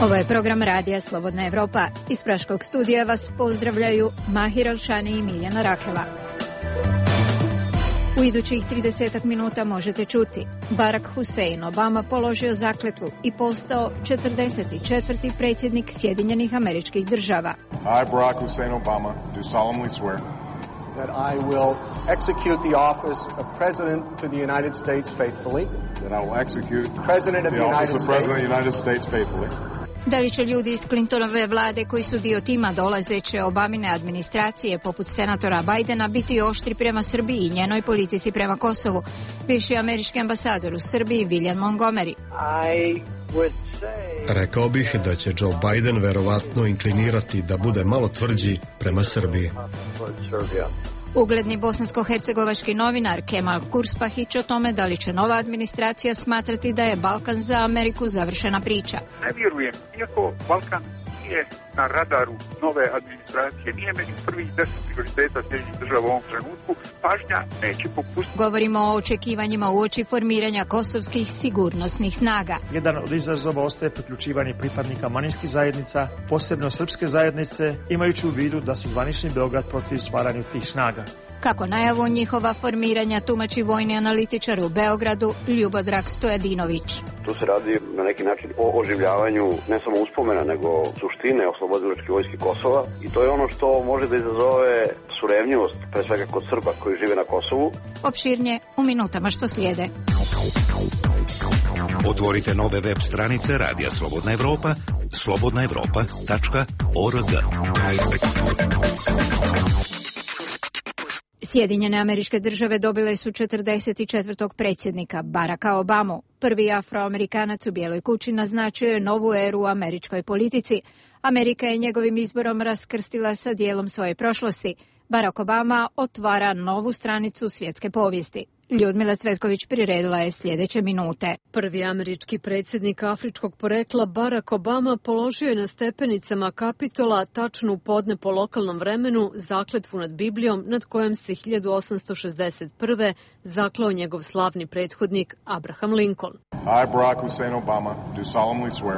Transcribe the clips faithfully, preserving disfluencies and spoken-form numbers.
Ovo je program Radija Slobodna Evropa. Iz Praškog studija vas pozdravljaju Mahir Alšani i Miljana Rakela. U idućih tridesetak minuta možete čuti: Barack Hussein Obama položio zakletvu i postao četrdeset četvrti predsjednik Sjedinjenih Američkih Država. I, Barack Hussein Obama, do solemnly swear that I will execute the office of President to the United States faithfully. That I will execute President of the the office United of President of the United States faithfully. Da li će ljudi iz Clintonove vlade koji su dio tima dolazeće Obamine administracije, poput senatora Bidena, biti oštri prema Srbiji i njenoj politici prema Kosovu? Bivši američki ambasador u Srbiji William Montgomery. I would say... Rekao bih da će Joe Biden verovatno inklinirati da bude malo tvrđi prema Srbiji. Ugledni bosansko-hercegovački novinar Kemal Kurspahić o tome da li će nova administracija smatrati da je Balkan za Ameriku završena priča. Ne vjerujem, iako Balkan nije na radaru nove administracije, nije među prvih deset prioriteta Sjedinjenih Država u ovom trenutku, pažnja neće popustiti. Govorimo o očekivanjima uoči formiranja kosovskih sigurnosnih snaga. Jedan od izazova ostaje priključivanje pripadnika manjinskih zajednica, posebno srpske zajednice, imajući u vidu da su zvanični Beograd protiv stvaranju tih snaga. Kako najavu njihova formiranja tumači vojni analitičar u Beogradu Ljubodrag Stojadinović. Tu se radi na neki način o oživljavanju ne samo uspomena, nego suštine oslobodilačke vojske Kosova, i to je ono što može da izazove surevnjivost, pre svega kod Srba koji žive na Kosovu. Opširnije u minutama što slijede. Otvorite nove web stranice Radija Slobodna Evropa, slobodna evropa tačka org. Sjedinjene Američke Države dobile su četrdeset četvrtog predsjednika Baracka Obamu. Prvi afroamerikanac u Bijeloj kući naznačio je novu eru u američkoj politici. Amerika je njegovim izborom raskrstila sa dijelom svoje prošlosti. Barack Obama otvara novu stranicu svjetske povijesti. Ljudmila Cvetković priredila je sljedeće minute. Prvi američki predsjednik afričkog porekla Barack Obama položio je na stepenicama Kapitola tačno u podne po lokalnom vremenu zakletvu nad Biblijom nad kojom se hiljadu osamsto šezdeset prve zaklao njegov slavni prethodnik Abraham Lincoln. I, Barack Hussein Obama, do solemnly swear.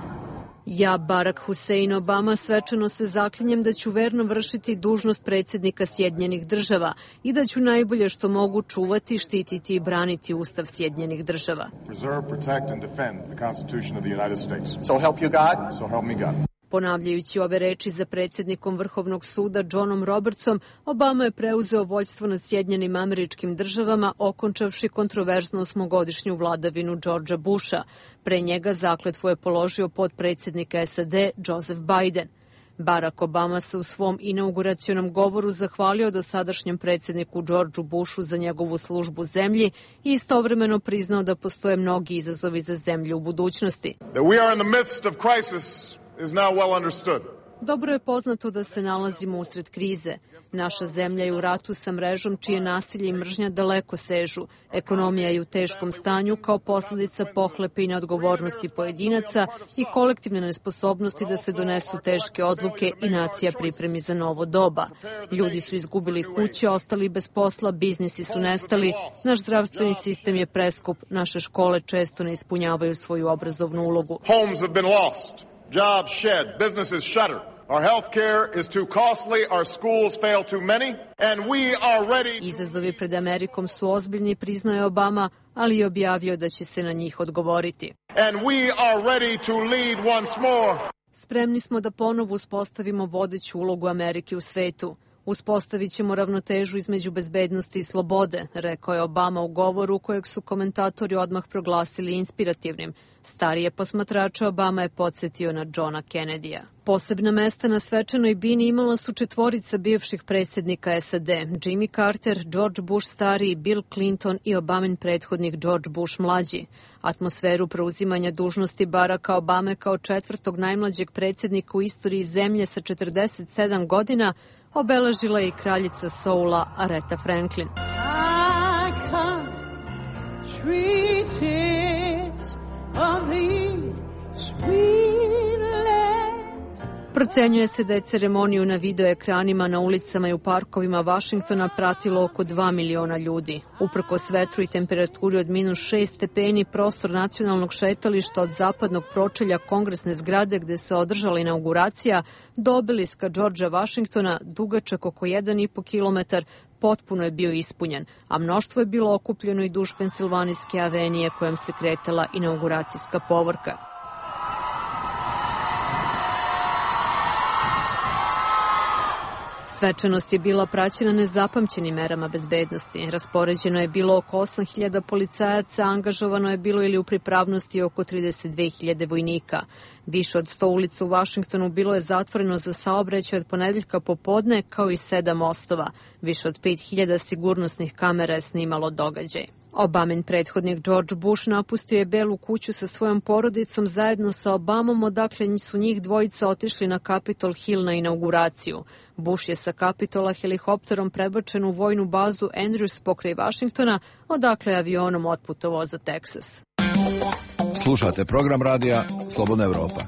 Ja, Barack Hussein Obama, svečano se zaklinjem da ću verno vršiti dužnost predsjednika Sjedinjenih Država i da ću najbolje što mogu čuvati, štititi i braniti Ustav Sjedinjenih Država. Preserve, protect and defend the Constitution of the United States. So help you God. So help me God. Ponavljajući ove reči za predsjednikom Vrhovnog suda Johnom Robertsom, Obama je preuzeo vođstvo nad Sjedinjenim Američkim Državama, okončavši kontroverznu osmogodišnju vladavinu Georgea Busha. Pre njega zakletvu je položio potpredsjednik S A D Joseph Biden. Barack Obama se u svom inauguracionom govoru zahvalio dosadašnjem predsjedniku Georgeu Bushu za njegovu službu zemlji i istovremeno priznao da postoje mnogi izazovi za zemlju u budućnosti. That we are in the midst of crisis is now well understood. Dobro je poznato da se nalazimo usred krize. Naša zemlja je u ratu sa mrežom čije nasilje i mržnja daleko sežu. Ekonomija je u teškom stanju kao posljedica pohlepe i neodgovornosti pojedinaca i kolektivne nesposobnosti da se donesu teške odluke i nacija pripremi za novo doba. Ljudi su izgubili kuće, ostali bez posla, biznisi su nestali, naš zdravstveni sistem je preskup, naše škole često ne ispunjavaju svoju obrazovnu ulogu. Homes have been lost. Jobs shed, businesses shuttered. Our health care is too costly, our schools fail too many, and we are ready... Izazovi pred Amerikom su ozbiljni, priznao je Obama, ali je objavio da će se na njih odgovoriti. And we are ready to lead once more. Spremni smo da ponovo uspostavimo vodeću ulogu Amerike u svetu. Uspostavit ćemo ravnotežu između bezbednosti i slobode, rekao je Obama u govoru kojeg su komentatori odmah proglasili inspirativnim. Starije posmatrače Obama je podsjetio na Johna Kennedy-a. Posebna mesta na svečanoj bini imala su četvorica bivših predsjednika S A D, Jimmy Carter, George Bush stariji, Bill Clinton i Obamin prethodnik George Bush mlađi. Atmosferu preuzimanja dužnosti Baracka Obame kao četvrtog najmlađeg predsjednika u istoriji zemlje sa četrdeset sedam godina obeležila je i kraljica soula Aretha Franklin. I come, of the sweet land. Procenjuje se da je ceremoniju na videoekranima na ulicama i u parkovima Vašingtona pratilo oko dva miliona ljudi. Uprkos vetru i temperaturi od minus šest stepeni, prostor nacionalnog šetališta od zapadnog pročelja kongresne zgrade gde se održala inauguracija do obeliska Džordža Vašingtona, dugačak oko jedan i po kilometar, potpuno je bio ispunjen, a mnoštvo je bilo okupljeno i duž Pensilvanijske avenije kojom se kretala inauguracijska povorka. Svečanost je bila praćena nezapamćenim merama bezbednosti. Raspoređeno je bilo oko osam hiljada policajaca, angažovano je bilo ili u pripravnosti oko trideset dve hiljade vojnika. Više od sto ulica u Vašingtonu bilo je zatvoreno za saobraćaj od ponedeljka popodne, kao i sedam mostova. Više od pet hiljada sigurnosnih kamera je snimalo događaj. Obamin prethodnik George Bush napustio je Belu kuću sa svojom porodicom zajedno sa Obamom, odakle su njih dvojica otišli na Capitol Hill na inauguraciju. Bush je sa Capitola helikopterom prebačen u vojnu bazu Andrews pokraj Vašingtona, odakle je avionom otputovao za Teksas. Slušate program radija Slobodna Evropa.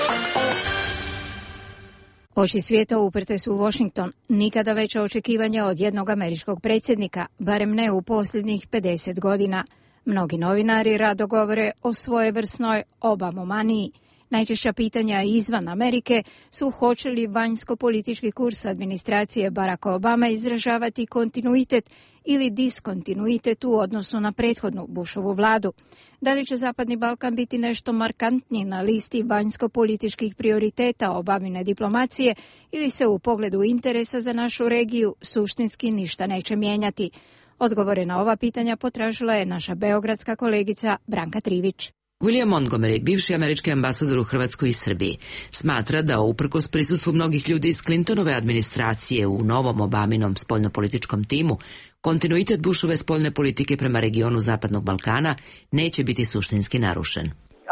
Oči svijeta uprte su u Washington. Nikada veća očekivanja od jednog američkog predsjednika, barem ne u posljednjih pedeset godina. Mnogi novinari rado govore o svojevrsnoj Obamomaniji. Najčešća pitanja izvan Amerike su hoće li vanjsko-politički kurs administracije Baracka Obama izražavati kontinuitet ili diskontinuitet u odnosu na prethodnu Bushovu vladu. Da li će Zapadni Balkan biti nešto markantniji na listi vanjsko-političkih prioriteta Obamine diplomacije ili se u pogledu interesa za našu regiju suštinski ništa neće mijenjati? Odgovore na ova pitanja potražila je naša beogradska kolegica Branka Trivić. William Montgomery, bivši američki ambasador u Hrvatskoj i Srbiji, smatra da uprkos prisustvu mnogih ljudi iz Clintonove administracije u novom Obaminom spoljnopolitičkom timu, kontinuitet Bushove spoljne politike prema regionu Zapadnog Balkana neće biti suštinski narušen.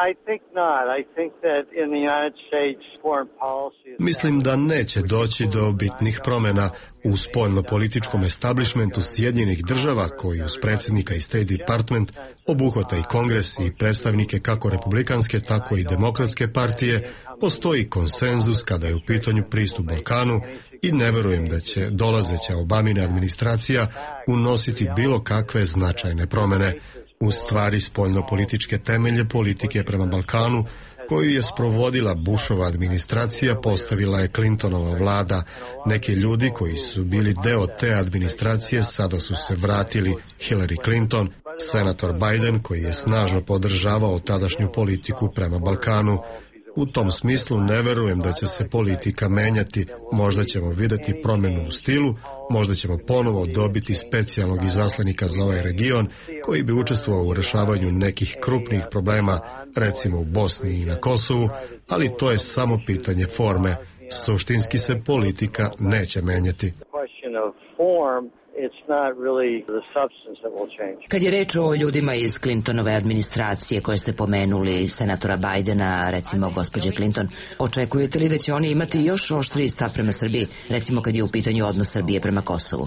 Mislim da neće doći do bitnih promjena u spoljnopolitičkom establishmentu Sjedinjenih država koji uz predsjednika i State Department obuhvata i Kongres i predstavnike kako republikanske tako i demokratske partije. Postoji konsenzus kada je u pitanju pristup Balkanu i ne verujem da će dolazeća Obamina administracija unositi bilo kakve značajne promjene. U stvari spoljnopolitičke temelje politike prema Balkanu koju je sprovodila Bushova administracija postavila je Clintonova vlada. Neki ljudi koji su bili deo te administracije sada su se vratili. Hillary Clinton, senator Biden koji je snažno podržavao tadašnju politiku prema Balkanu. U tom smislu ne verujem da će se politika menjati. Možda ćemo vidjeti promjenu u stilu, možda ćemo ponovo dobiti specijalnog izaslanika za ovaj region koji bi učestvovao u rješavanju nekih krupnih problema, recimo u Bosni i na Kosovu, ali to je samo pitanje forme. Suštinski se politika neće menjati. Kad je reč o ljudima iz Clintonove administracije koje ste pomenuli, senatora Bidena, recimo gospođe Clinton, očekujete li da će oni imati još oštriji stav prema Srbiji, recimo kad je u pitanju odnos Srbije prema Kosovu?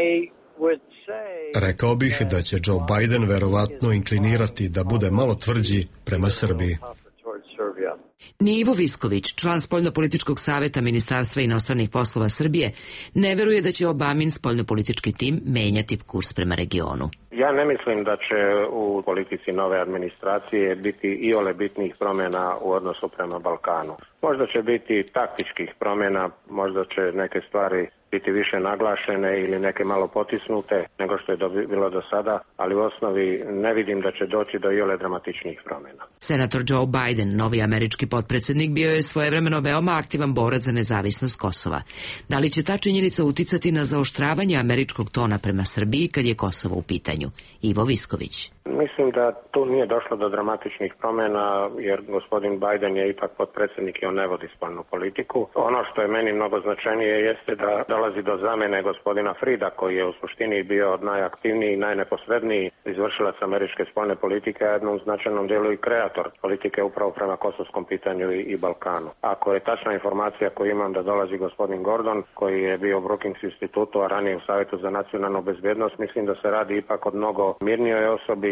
Rekao bih da će Joe Biden verovatno inklinirati da bude malo tvrđi prema Srbiji. Ni Ivo Visković, član spoljnopolitičkog saveta Ministarstva inostranih poslova Srbije, ne veruje da će Obamin spoljnopolitički tim menjati kurs prema regionu. Ja ne mislim da će u politici nove administracije biti iole bitnih promjena u odnosu prema Balkanu. Možda će biti taktičkih promjena, možda će neke stvari biti više naglašene ili neke malo potisnute nego što je bilo do sada, ali u osnovi ne vidim da će doći do iole dramatičnih promjena. Senator Joe Biden, novi američki potpredsjednik, bio je svojevremeno veoma aktivan borac za nezavisnost Kosova. Da li će ta činjenica uticati na zaoštravanje američkog tona prema Srbiji kad je Kosovo u pitanju? Ivo Visković. Mislim da tu nije došlo do dramatičnih promjena, jer gospodin Biden je ipak potpredsjednik i on ne vodi spoljnu politiku. Ono što je meni mnogo značajnije jeste da dolazi do zamjene gospodina Frida, koji je u suštini bio najaktivniji i najneposredniji izvršilac američke spoljne politike, a jednom značajnom dijelu i kreator politike upravo prema kosovskom pitanju i, i Balkanu. Ako je tačna informacija koju imam da dolazi gospodin Gordon, koji je bio u Brookings institutu, a ranije u Savjetu za nacionalnu bezbjednost, mislim da se radi ipak od mnogo mirnijoj osobi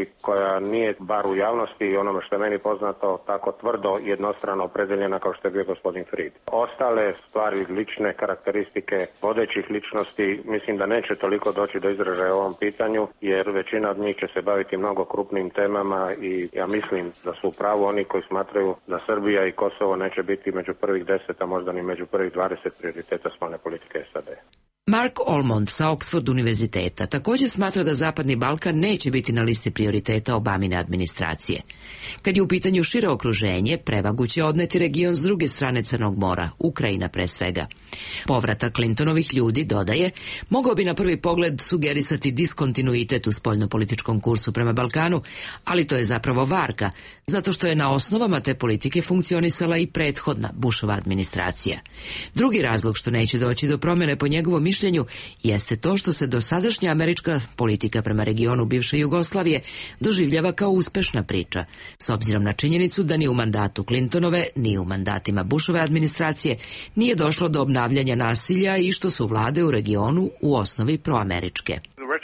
i koja nije bar u javnosti i onome što je meni poznato tako tvrdo jednostrano opredeljena kao što je bio gospodin Fried. Ostale stvari, lične karakteristike vodećih ličnosti, mislim da neće toliko doći do izražaja u ovom pitanju, jer većina od njih će se baviti mnogo krupnim temama i ja mislim da su u pravu oni koji smatraju da Srbija i Kosovo neće biti među prvih deset, a možda ni među prvih dvadeset prioriteta spoljne politike S A D. Mark Olmond sa Oxford univerziteta također smatra da Zapadni Balkan neće biti na listi prioriteta Obamine administracije. Kad je u pitanju šire okruženje, prevagu će odneti region s druge strane Crnog mora, Ukrajina pre svega. Povratak Clintonovih ljudi, dodaje, mogao bi na prvi pogled sugerisati diskontinuitet u spoljnopolitičkom kursu prema Balkanu, ali to je zapravo varka, zato što je na osnovama te politike funkcionisala i prethodna Bushova administracija. Drugi razlog što neće doći do promjene po njegovom mišljenju jeste to što se dosadašnja američka politika prema regionu bivše Jugoslavije doživljava kao uspešna priča, s obzirom na činjenicu da ni u mandatu Clintonove, ni u mandatima Bushove administracije nije došlo do obnavljanja nasilja i što su vlade u regionu u osnovi proameričke.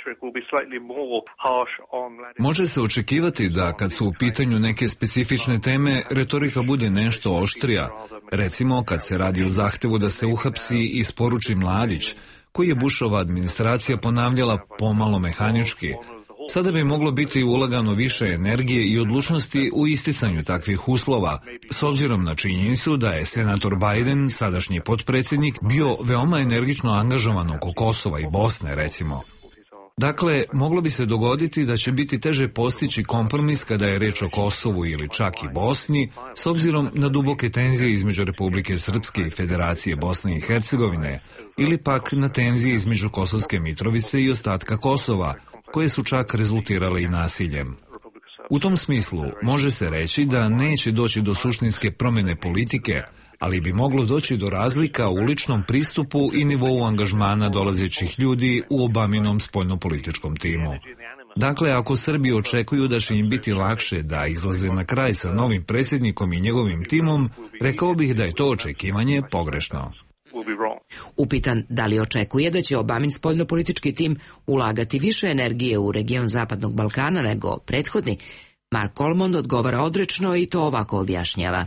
Može se očekivati da kad su u pitanju neke specifične teme, retorika bude nešto oštrija. Recimo kad se radi o zahtevu da se uhapsi i isporuči mladić, koji je Bushova administracija ponavljala pomalo mehanički. Sada bi moglo biti ulagano više energije i odlučnosti u isticanju takvih uslova, s obzirom na činjenicu da je senator Biden, sadašnji potpredsjednik, bio veoma energično angažovan oko Kosova i Bosne, recimo. Dakle, moglo bi se dogoditi da će biti teže postići kompromis kada je reč o Kosovu ili čak i Bosni, s obzirom na duboke tenzije između Republike Srpske i Federacije Bosne i Hercegovine, ili pak na tenzije između Kosovske Mitrovice i ostatka Kosova, koje su čak rezultirale i nasiljem. U tom smislu može se reći da neće doći do suštinske promjene politike, ali bi moglo doći do razlika u ličnom pristupu i nivou angažmana dolazećih ljudi u Obaminom spoljnopolitičkom timu. Dakle, ako Srbi očekuju da će im biti lakše da izlaze na kraj sa novim predsjednikom i njegovim timom, rekao bih da je to očekivanje pogrešno. Upitan da li očekuje da će Obamin spoljnopolitički tim ulagati više energije u region Zapadnog Balkana nego prethodni, Mark Olmond odgovara odrečno i to ovako objašnjava.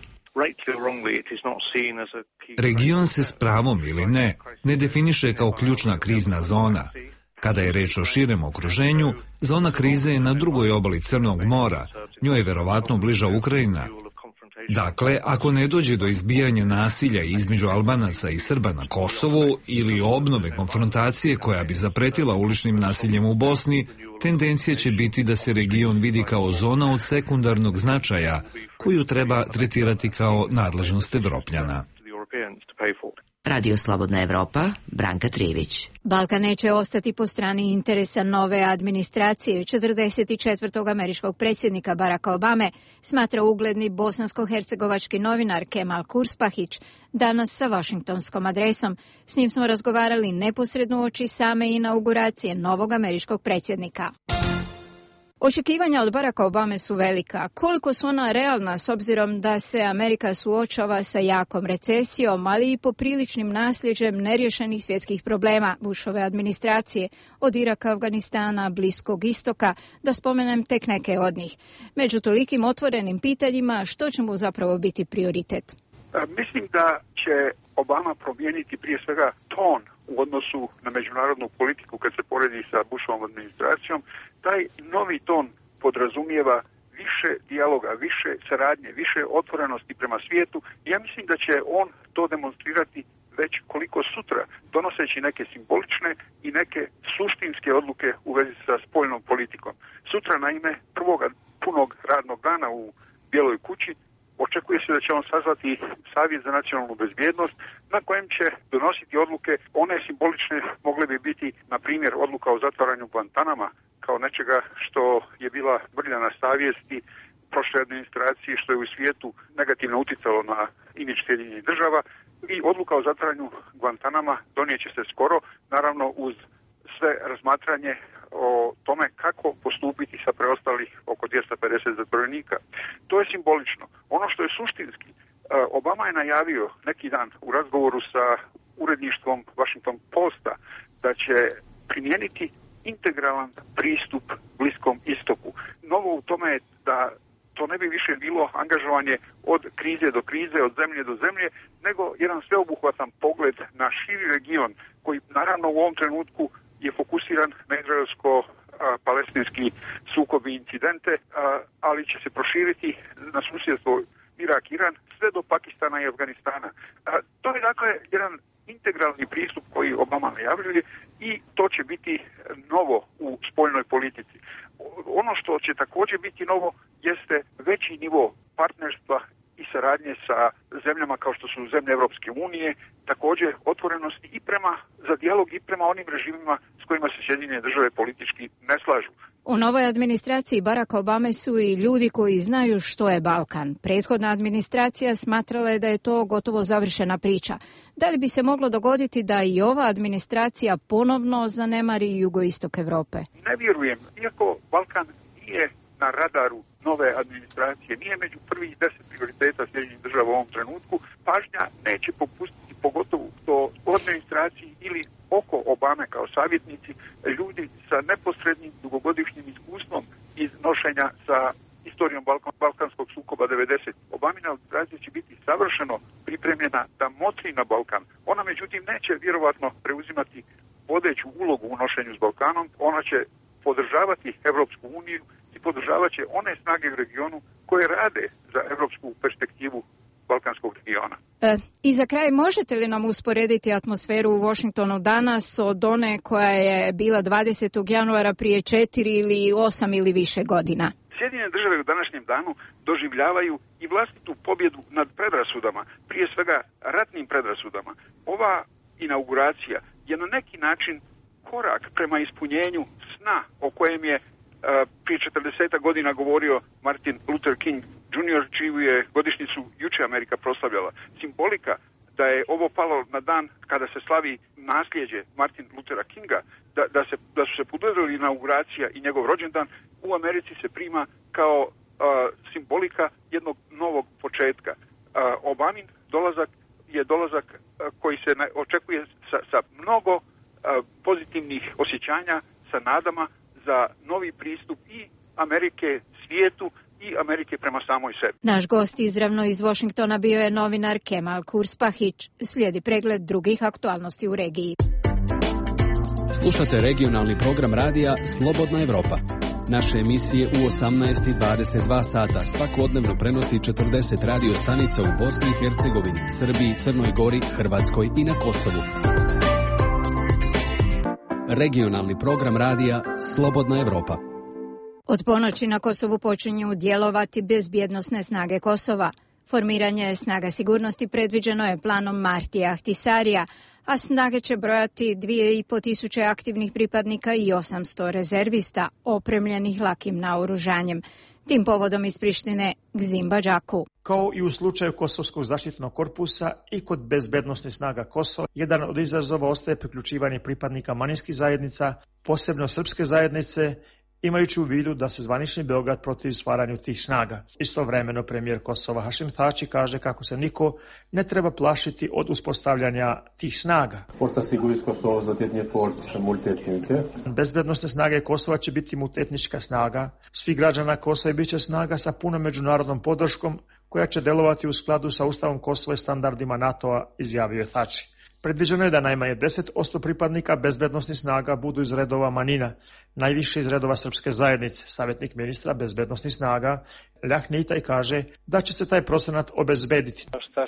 Region se s pravom ili ne, ne definiše kao ključna krizna zona. Kada je reč o širem okruženju, zona krize je na drugoj obali Crnog mora, njoj je verovatno bliža Ukrajina. Dakle, ako ne dođe do izbijanja nasilja između Albanaca i Srba na Kosovu ili obnove konfrontacije koja bi zapretila uličnim nasiljem u Bosni, tendencija će biti da se region vidi kao zona od sekundarnog značaja koju treba tretirati kao nadležnost Evropljana. Radio Slobodna Evropa, Branka Trivić. Balkan neće ostati po strani interesa nove administracije. četrdeset četvrtog američkog predsjednika Baracka Obame smatra ugledni bosansko-hercegovački novinar Kemal Kurspahić danas sa washingtonskom adresom. S njim smo razgovarali neposredno uoči same inauguracije novog američkog predsjednika. Očekivanja od Baracka Obame su velika. Koliko su ona realna s obzirom da se Amerika suočava sa jakom recesijom, ali i popriličnim nasljeđem neriješenih svjetskih problema Bushove administracije, od Iraka, Afganistana, Bliskog istoka, da spomenem tek neke od njih. Među tolikim otvorenim pitanjima, što će mu zapravo biti prioritet? Mislim da će Obama promijeniti prije svega ton u odnosu na međunarodnu politiku kad se poredi sa Bushovom administracijom. Taj novi ton podrazumijeva više dijaloga, više saradnje, više otvorenosti prema svijetu. Ja mislim da će on to demonstrirati već koliko sutra, donoseći neke simbolične i neke suštinske odluke u vezi sa spoljnom politikom. Sutra, naime, prvoga punog radnog dana u Bijeloj kući očekuje se da će on sazvati Savjet za nacionalnu bezbjednost na kojem će donositi odluke. One simbolične mogle bi biti, na primjer, odluka o zatvaranju Guantanama kao nečega što je bila vrljana na savjesti prošle administracije, što je u svijetu negativno uticalo na imidž Sjedinjenih država, i odluka o zatvaranju Guantanama donijeće se skoro, naravno uz sve razmatranje o tome kako postupiti sa preostalih oko dvjesto pedeset zatvorenika. To je simbolično. Ono što je suštinski, Obama je najavio neki dan u razgovoru sa uredništvom Washington Posta da će primijeniti integralan pristup Bliskom istoku. Novo u tome je da to ne bi više bilo angažovanje od krize do krize, od zemlje do zemlje, nego jedan sveobuhvatan pogled na širi region koji naravno u ovom trenutku je fokusiran na izraelsko-palestinski sukob i incidente, ali će se proširiti na susjedstvo Irak-Iran sve do Pakistana i Afganistana. To je dakle jedan integralni pristup koji Obama najavljuje i to će biti novo u spoljnoj politici. Ono što će također biti novo jeste veći nivo partnerstva i saradnje sa zemljama kao što su zemlje Europske unije, također otvorenosti i prema za dijalog i prema onim režimima s kojima se Sjedinjene države politički ne slažu. U novoj administraciji Baracka Obame su i ljudi koji znaju što je Balkan. Prethodna administracija smatrala je da je to gotovo završena priča. Da li bi se moglo dogoditi da i ova administracija ponovno zanemari jugoistok Europe? Ne vjerujem, iako Balkan nije na radaru nove administracije, nije među prvih deset prioriteta Sjedinjenih država u ovom trenutku, pažnja neće popustiti, pogotovo to u administraciji ili oko Obame kao savjetnici, ljudi sa neposrednim dugogodišnjim iskustvom iz nošenja sa istorijom Balkan, balkanskog sukoba devedesetih. Obamina administracija će biti savršeno pripremljena da motri na Balkan. Ona međutim neće vjerovatno preuzimati vodeću ulogu u nošenju s Balkanom, ona će podržavati Evropsku uniju i podržavat će one snage u regionu koje rade za evropsku perspektivu balkanskog regiona. E, I za kraj, možete li nam usporediti atmosferu u Washingtonu danas od one koja je bila dvadesetog januara prije četiri ili osam ili više godina? Sjedinjene države u današnjem danu doživljavaju i vlastitu pobjedu nad predrasudama, prije svega ratnim predrasudama. Ova inauguracija je na neki način korak prema ispunjenju sna o kojem je uh, prije četrdeset godina govorio Martin Luther King junior, čiju je godišnjicu juče Amerika proslavljala. Simbolika da je ovo palo na dan kada se slavi nasljeđe Martin Luthera Kinga, da, da, se, da su se podudarili inauguracija i njegov rođendan, u Americi se prima kao uh, simbolika jednog novog početka. Uh, Obamin dolazak je dolazak uh, koji se na, očekuje sa, sa mnogo pozitivnih osjećanja, sa nadama za novi pristup i Amerike svijetu i Amerike prema samoj sebi. Naš gost izravno iz Washingtona bio je novinar Kemal Kurspahić. Slijedi pregled drugih aktualnosti u regiji. Slušate regionalni program radija Slobodna Evropa. Naše emisije u osamnaest i dvadeset dva sata svakodnevno prenosi četrdeset radio stanica u Bosni i Hercegovini, Srbiji, Crnoj Gori, Hrvatskoj i na Kosovu. Regionalni program radija Slobodna Evropa. Od ponoći na Kosovu počinju djelovati bezbjednosne snage Kosova. Formiranje snaga sigurnosti predviđeno je planom Martija Ahtisarija, a snage će brojati dvije i po tisuće aktivnih pripadnika i osamsto rezervista opremljenih lakim naoružanjem. Tim povodom iz Prištine Gzim Badžaku. Kao i u slučaju Kosovskog zaštitnog korpusa i kod bezbednosnih snaga Kosova, jedan od izazova ostaje priključivanje pripadnika manjinskih zajednica, posebno srpske zajednice, imajući u vidu da se zvanični Beograd protiv stvaranju tih snaga. Istovremeno premijer Kosova Hašim Tači kaže kako se niko ne treba plašiti od uspostavljanja tih snaga. Bezbednosne snage Kosova će biti multietnička snaga. Svi građana Kosova bit će snaga sa punom međunarodnom podrškom koja će delovati u skladu sa Ustavom Kosova i standardima NATO-a, izjavio je Tači. Predviđeno je da najmanje deset posto pripadnika bezbednosnih snaga budu iz redova manjina, najviše iz redova srpske zajednice. Savjetnik ministra bezbednosnih snaga Ljah Nitaj kaže da će se taj procenat obezbediti.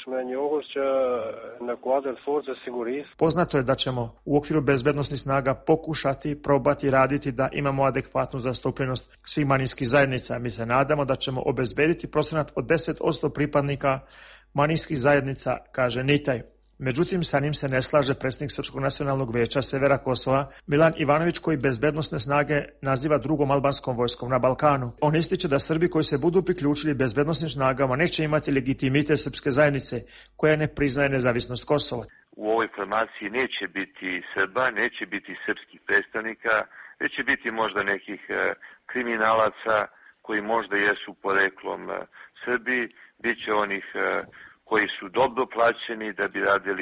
Poznato je da ćemo u okviru bezbednosnih snaga pokušati, probati raditi da imamo adekvatnu zastupljenost svih manjinskih zajednica. Mi se nadamo da ćemo obezbediti procenat od deset posto pripadnika manjinskih zajednica, kaže Nitaj. Međutim, sa njim se ne slaže predsjednik Srpskog nacionalnog vijeća Severa Kosova Milan Ivanović, koji bezbednosne snage naziva drugom albanskom vojskom na Balkanu. On ističe da Srbi koji se budu priključili bezbednosnim snagama neće imati legitimitet srpske zajednice koja ne priznaje nezavisnost Kosova. U ovoj formaciji neće biti Srba, neće biti srpskih predstavnika, već će biti možda nekih kriminalaca koji možda jesu poreklom Srbi, bit će onih koji su dobro plaćeni da bi radili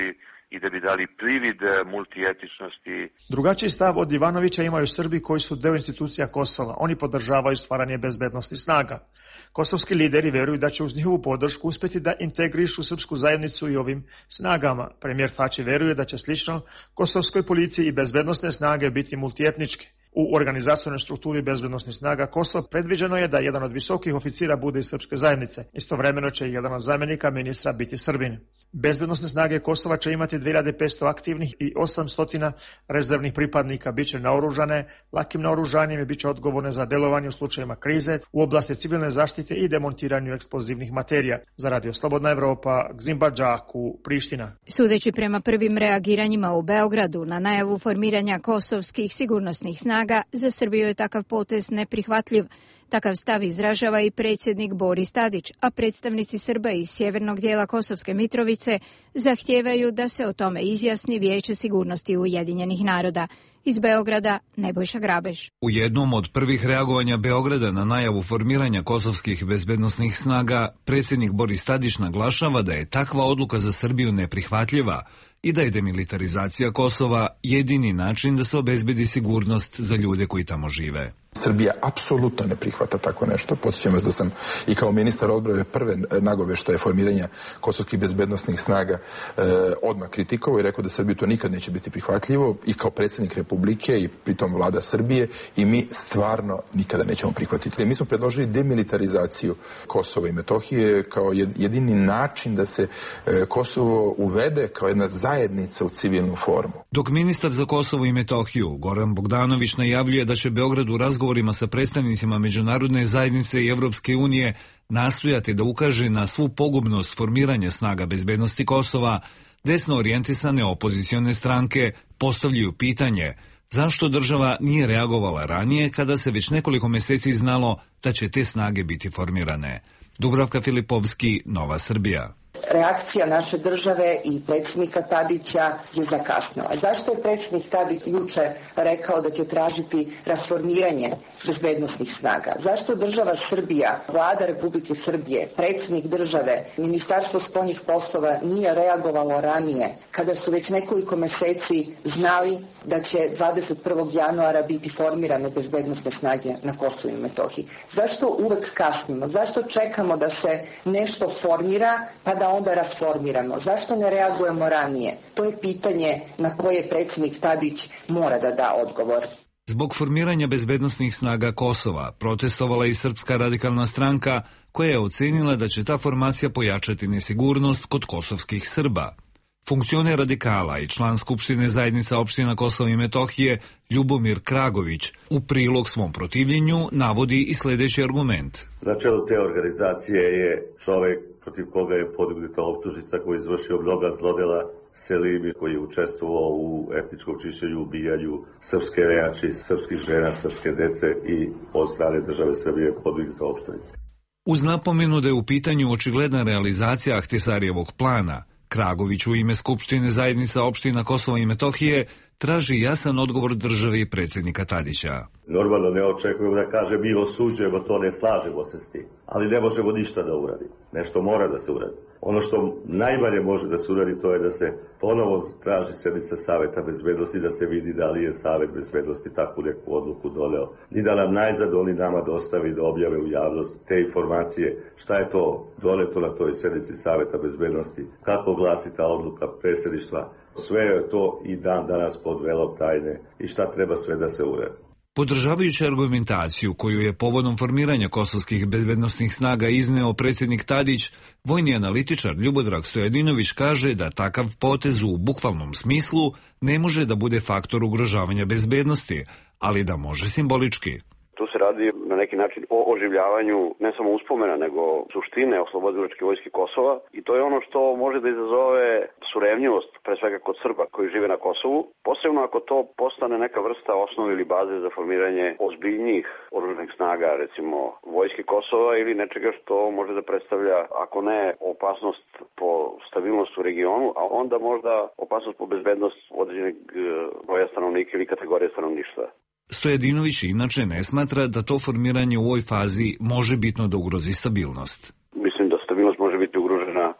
i da bi dali privid multietičnosti. Drugačiji stav od Ivanovića imaju Srbi koji su deo institucija Kosova. Oni podržavaju stvaranje bezbednosti snaga. Kosovski lideri veruju da će uz njihovu podršku uspeti da integrišu srpsku zajednicu i ovim snagama. Premijer Tači veruje da će slično kosovskoj policiji i bezbednostne snage biti multietničke. U organizacionoj strukturi bezbednosnih snaga Kosova predviđeno je da jedan od visokih oficira bude iz srpske zajednice. Istovremeno će jedan od zamjenika ministra biti Srbin. Bezbednosne snage Kosova će imati dve hiljade petsto aktivnih i osamsto rezervnih pripadnika. Biće naoružane lakim naoružanjem i biće odgovorne za delovanje u slučajevima krize u oblasti civilne zaštite i demontiranju eksplozivnih materija. Za Radio Slobodna Evropa, Gzimba Džaku, Priština. Sudeći prema prvim reagiranjima u Beogradu na najavu formiranja kosovskih sigurnosnih snaga, za Srbiju je takav potez neprihvatljiv. Takav stav izražava i predsjednik Boris Tadić, a predstavnici Srba iz sjevernog dijela Kosovske Mitrovice zahtijevaju da se o tome izjasni Vijeće sigurnosti Ujedinjenih naroda. Iz Beograda, Nebojša Grabež. U jednom od prvih reagovanja Beograda na najavu formiranja kosovskih bezbednosnih snaga, predsjednik Boris Tadić naglašava da je takva odluka za Srbiju neprihvatljiva i da je demilitarizacija Kosova jedini način da se obezbedi sigurnost za ljude koji tamo žive. Srbija apsolutno ne prihvata tako nešto. Podsjećam vas da sam i kao ministar odbrane prve nagoveštaje formiranja kosovskih bezbednosnih snaga eh, odmah kritikovao i rekao da Srbiju to nikad neće biti prihvatljivo, i kao predsjednik Republike i pritom vlada Srbije, i mi stvarno nikada nećemo prihvatiti. Mi smo predložili demilitarizaciju Kosova i Metohije kao jedini način da se eh, Kosovo uvede kao jedna zajednica u civilnu formu. Dok ministar za Kosovo i Metohiju Goran Bogdanović najavljuje da će Beograd u razgovorima sa predstavnicima međunarodne zajednice i Evropske unije nastojati da ukaže na svu pogubnost formiranja snaga bezbednosti Kosova, desno orijentisane opozicione stranke postavljaju pitanje zašto država nije reagovala ranije kada se već nekoliko meseci znalo da će te snage biti formirane. Dubravka Filipovski, Nova Srbija. Reakcija naše države i predsjednika Tadića je zakasnila. Zašto je predsjednik Tadić juče rekao da će tražiti rasformiranje bezbednosnih snaga? Zašto država Srbija, vlada Republike Srbije, predsjednik države, Ministarstvo spoljnih poslova nije reagovalo ranije kada su već nekoliko meseci znali da će dvadeset prvog januara biti formirane bezbednosne snage na Kosovu i Metohiji? Zašto uvek kasnimo? Zašto čekamo da se nešto formira pa da onda rasformiramo? Zašto ne reagujemo ranije? To je pitanje na koje predsjednik Tadić mora da da odgovor. Zbog formiranja bezbednosnih snaga Kosova protestovala i Srpska radikalna stranka, koja je ocenila da će ta formacija pojačati nesigurnost kod kosovskih Srba. Funkcioner radikala i član Skupštine zajednica opština Kosova i Metohije Ljubomir Kragović u prilog svom protivljenju navodi i sljedeći argument. Na čelu te organizacije je čovjek protiv koga je podignuta optužnica, koji je izvršio mnoga zlodela, Selimi, koji je učestvovao u etničkom čišćenju, ubijanju srpske rejače, srpskih žena, srpske dece, i od strane države Srbije je podignuta optužnica. Uz napomenu da je u pitanju očigledna realizacija Ahtisarijevog plana, Kragović u ime Skupštine zajednica opština Kosova i Metohije traži jasan odgovor države i predsjednika Tadića. Normalno ne očekujemo da kaže mi osuđujemo to, ne slažemo se s tim, ali ne možemo ništa da uradi. Nešto mora da se uradi. Ono što najbolje može da se uradi, to je da se ponovo traži sednica Saveta bezbednosti, da se vidi da li je Savet bezbednosti takvu neku odluku doneo, i da nam najzad oni nama dostavi da objave u javnost te informacije, šta je to doneto na toj sednici Saveta bezbednosti, kako glasi ta odluka predsjedništva. Sve je to i dan danas pod velom tajne i šta treba sve da se uradi. Podržavajući argumentaciju koju je povodom formiranja kosovskih bezbednosnih snaga izneo predsjednik Tadić, vojni analitičar Ljubodrag Stojadinović kaže da takav potez u bukvalnom smislu ne može da bude faktor ugrožavanja bezbednosti, ali da može simbolički. Tu se radi na neki način o oživljavanju ne samo uspomena, nego suštine oslobodilačke vojske Kosova, i to je ono što može da izazove surevnjivost, pre svega kod Srba koji žive na Kosovu, posebno ako to postane neka vrsta osnove ili baze za formiranje ozbiljnijih oružanih snaga, recimo vojske Kosova ili nečega što može da predstavlja, ako ne opasnost po stabilnost u regionu, a onda možda opasnost po bezbednost određenog broja stanovnika ili kategorije stanovništva. Stojadinović inače ne smatra da to formiranje u ovoj fazi može bitno da ugrozi stabilnost. Mislim da stabilnost može biti ugrožena na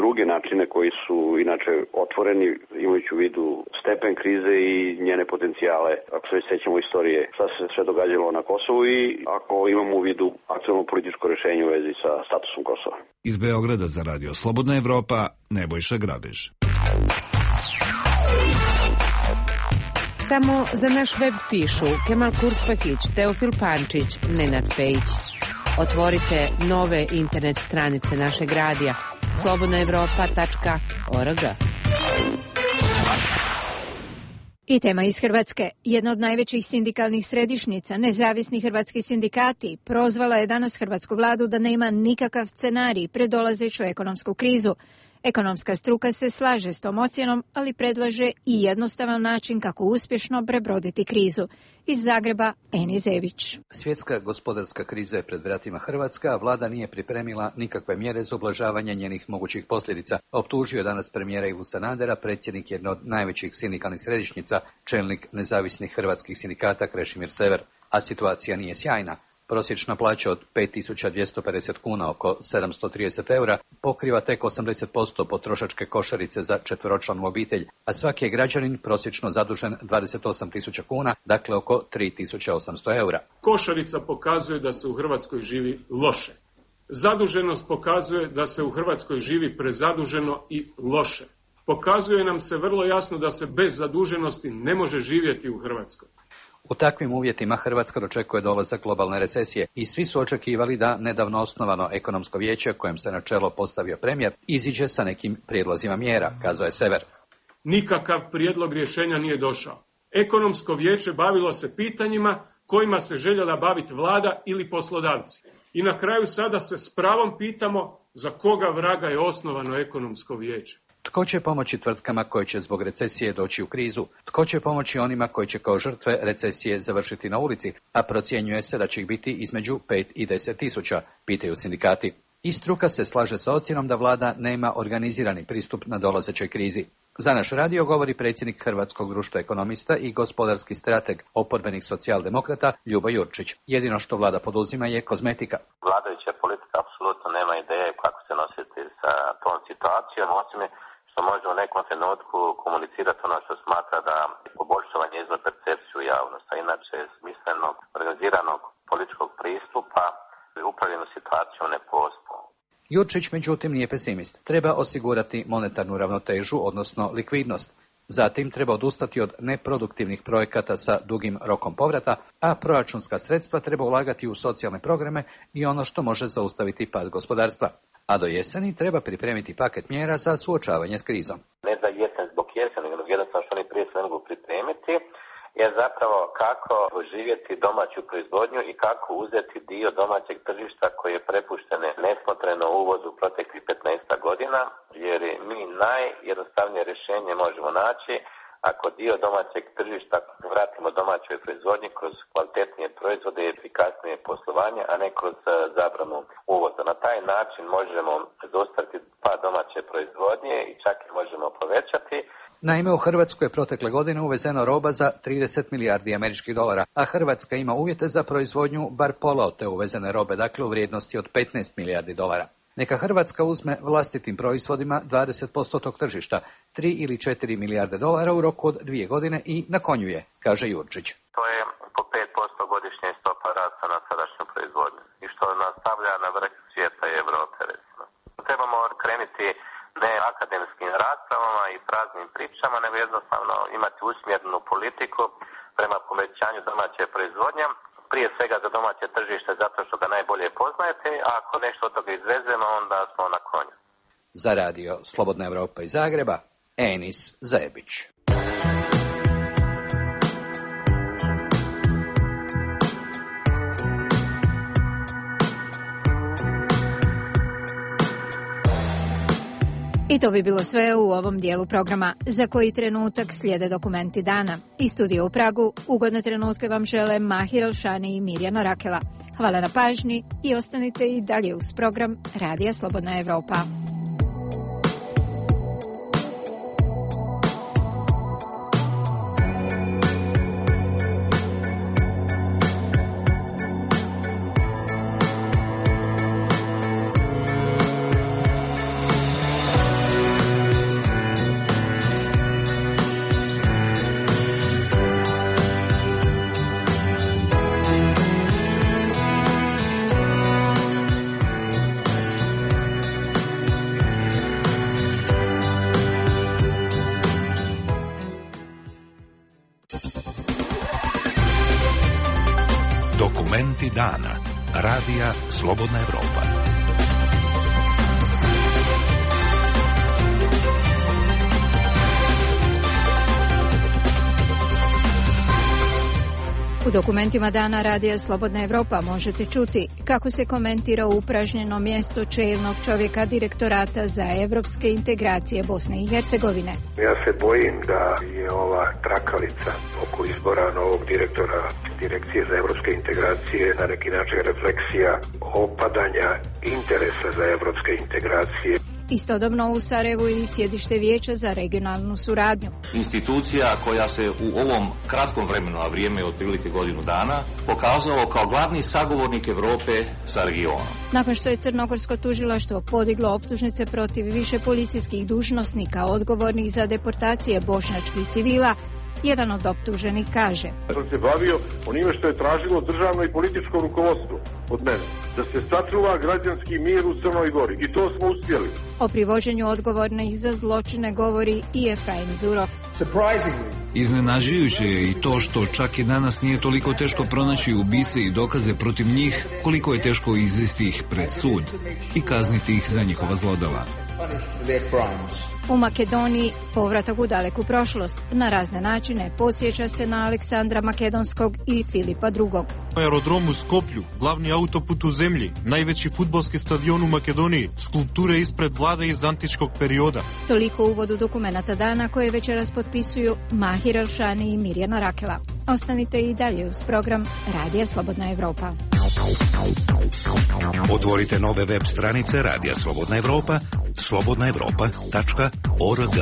druge načine koji su inače otvoreni, imajući u vidu stepen krize i njene potencijale, ako se sećamo istorije šta se sve događalo na Kosovu i ako imamo u vidu aktualno političko rješenje u vezi sa statusom Kosova. Iz Beograda za Radio Slobodna Evropa, Nebojša Grabež. Samo za naš web pišu Kemal Kurspahić, Teofil Pančić, Nenad Pejić. Otvorite nove internet stranice našeg radija slobodna evropa tačka org. I tema iz Hrvatske. Jedna od najvećih sindikalnih središnjica, Nezavisni hrvatski sindikati, prozvala je danas hrvatsku vladu da nema nikakav scenarij pred dolazeću ekonomsku krizu. Ekonomska struka se slaže s tom ocjenom, ali predlaže i jednostavan način kako uspješno prebroditi krizu. Iz Zagreba, Eni Zević. Svjetska gospodarska kriza je pred vratima Hrvatska, a vlada nije pripremila nikakve mjere za ublažavanje njenih mogućih posljedica. Optužio je danas premijera Ivu Sanadera, predsjednik jedne od najvećih sindikalnih središnjica, čelnik Nezavisnih hrvatskih sindikata Krešimir Sever. A situacija nije sjajna. Prosječna plaća od pet tisuća dvjesto pedeset kuna, oko sedamsto trideset eura, pokriva tek osamdeset posto potrošačke košarice za četveročlanu obitelj, a svaki je građanin prosječno zadužen dvadeset osam tisuća kuna, dakle oko tri tisuće osamsto eura. Košarica pokazuje da se u Hrvatskoj živi loše. Zaduženost pokazuje da se u Hrvatskoj živi prezaduženo i loše. Pokazuje nam se vrlo jasno da se bez zaduženosti ne može živjeti u Hrvatskoj. U takvim uvjetima Hrvatska očekuje dolazak globalne recesije i svi su očekivali da nedavno osnovano ekonomsko vijeće, kojem se na čelo postavio premijer, iziđe sa nekim prijedlozima mjera, kazao je Sever. Nikakav prijedlog rješenja nije došao. Ekonomsko vijeće bavilo se pitanjima kojima se željela baviti vlada ili poslodavci. I na kraju sada se s pravom pitamo za koga vraga je osnovano ekonomsko vijeće. Tko će pomoći tvrtkama koje će zbog recesije doći u krizu? Tko će pomoći onima koji će kao žrtve recesije završiti na ulici? A procjenjuje se da će ih biti između pet i deset tisuća, pitaju sindikati. I struka se slaže sa ocjenom da vlada nema organizirani pristup na dolazećoj krizi. Za naš radio govori predsjednik Hrvatskog društva ekonomista i gospodarski strateg oporbenih socijaldemokrata Ljubo Jurčić. Jedino što vlada poduzima je kozmetika. Vladajuća politika apsolutno nema ideje kako se nositi sa tom situacijom, osim što može u nekom trenutku komunicirati ono što smatra da poboljšava njezinu percepciju javnosti, a inače smislenog, organiziranog političkog pristupa upravljenu situacijom ne postoji. Jurčić, međutim, nije pesimist. Treba osigurati monetarnu ravnotežu, odnosno likvidnost. Zatim treba odustati od neproduktivnih projekata sa dugim rokom povrata, a proračunska sredstva treba ulagati u socijalne programe i ono što može zaustaviti pad gospodarstva. A do jeseni treba pripremiti paket mjera za suočavanje s krizom. Ne za jesen zbog jeseni, nego jednostavno što oni prije sve mogu pripremiti, je zapravo kako oživjeti domaću proizvodnju i kako uzeti dio domaćeg tržišta koji je prepušten nesmotreno uvozu proteklih petnaest godina, jer mi najjednostavnije rješenje možemo naći ako dio domaćeg tržišta vratimo domaćoj proizvodnji kroz kvalitetnije proizvode i efikasnije poslovanje, a ne kroz zabranu uvoza. Na taj način možemo zaustaviti pad domaće proizvodnje i čak i možemo povećati. Naime, u Hrvatsku je protekle godine uvezeno roba za trideset milijardi američkih dolara, a Hrvatska ima uvjete za proizvodnju bar pola od te uvezene robe, dakle u vrijednosti od petnaest milijardi dolara. Neka Hrvatska uzme vlastitim proizvodima dvadeset posto tog tržišta, tri ili četiri milijarde dolara u roku od dvije godine i na konju je, kaže Jurčić. To je po pet posto godišnje stopa rasta na sadašnju proizvodnju i što nas stavlja na vrh svijeta i Europe, recimo. Trebamo krenuti ne akademskim raspravama i praznim pričama, nego jednostavno imati usmjerenu politiku prema povećanju domaće proizvodnje, prije svega za domaće tržište zato što ga najbolje poznajete, a ako nešto od toga izvezemo, onda smo na konju. Za radio Slobodna Evropa iz Zagreba, Enis Zebić. I to bi bilo sve u ovom dijelu programa. Za koji trenutak slijede dokumenti dana. I studio u Pragu ugodne trenutke vam žele Mahir Elšani i Mirjana Rakela. Hvala na pažnji i ostanite i dalje uz program Radija Slobodna Evropa. Dokumenti dana. Radija Slobodna Evropa. U dokumentima dana Radija Slobodna Evropa možete čuti kako se komentira upražnjeno mjesto čelnog čovjeka direktorata za evropske integracije Bosne i Hercegovine. Ja se bojim da je ova trakalica oko izbora novog direktora Direkcije za evropske integracije na neki način refleksija opadanja interesa za evropske integracije. Istodobno u Sarajevu i sjedište Vijeća za regionalnu suradnju. Institucija koja se u ovom kratkom vremenu, a vrijeme je otprilike godinu dana, pokazao kao glavni sagovornik Europe sa regionom. Nakon što je Crnogorsko tužilaštvo podiglo optužnice protiv više policijskih dužnosnika odgovornih za deportacije bošnjačkih civila, jedan od optuženih kaže: Ja sam se bavio onime što je tražilo državno i političko rukovodstvo od mene, da se sačuva građanski mir u Crnoj Gori, i to smo uspjeli. O privođenju odgovornih za zločine govori i Efraim Zurov. Iznenađujuće je i to što čak i danas nije toliko teško pronaći ubice i dokaze protiv njih, koliko je teško izvesti ih pred sud i kazniti ih za njihova zlodela. U Makedoniji povratak u daleku prošlost. Na razne načine podsjeća se na Aleksandra Makedonskog i Filipa drugog. Aerodrom u Skoplju, glavni autoput u zemlji, najveći fudbalski stadion u Makedoniji, skulpture ispred vlade iz antičkog perioda. Toliko u uvodu dokumenata dana koje večeras potpisuju Mahir Elšani i Mirjana Rakela. Ostanite i dalje uz program Radija Slobodna Evropa. Otvorite nove web stranice Radija Slobodna Evropa, slobodna evropa tačka org.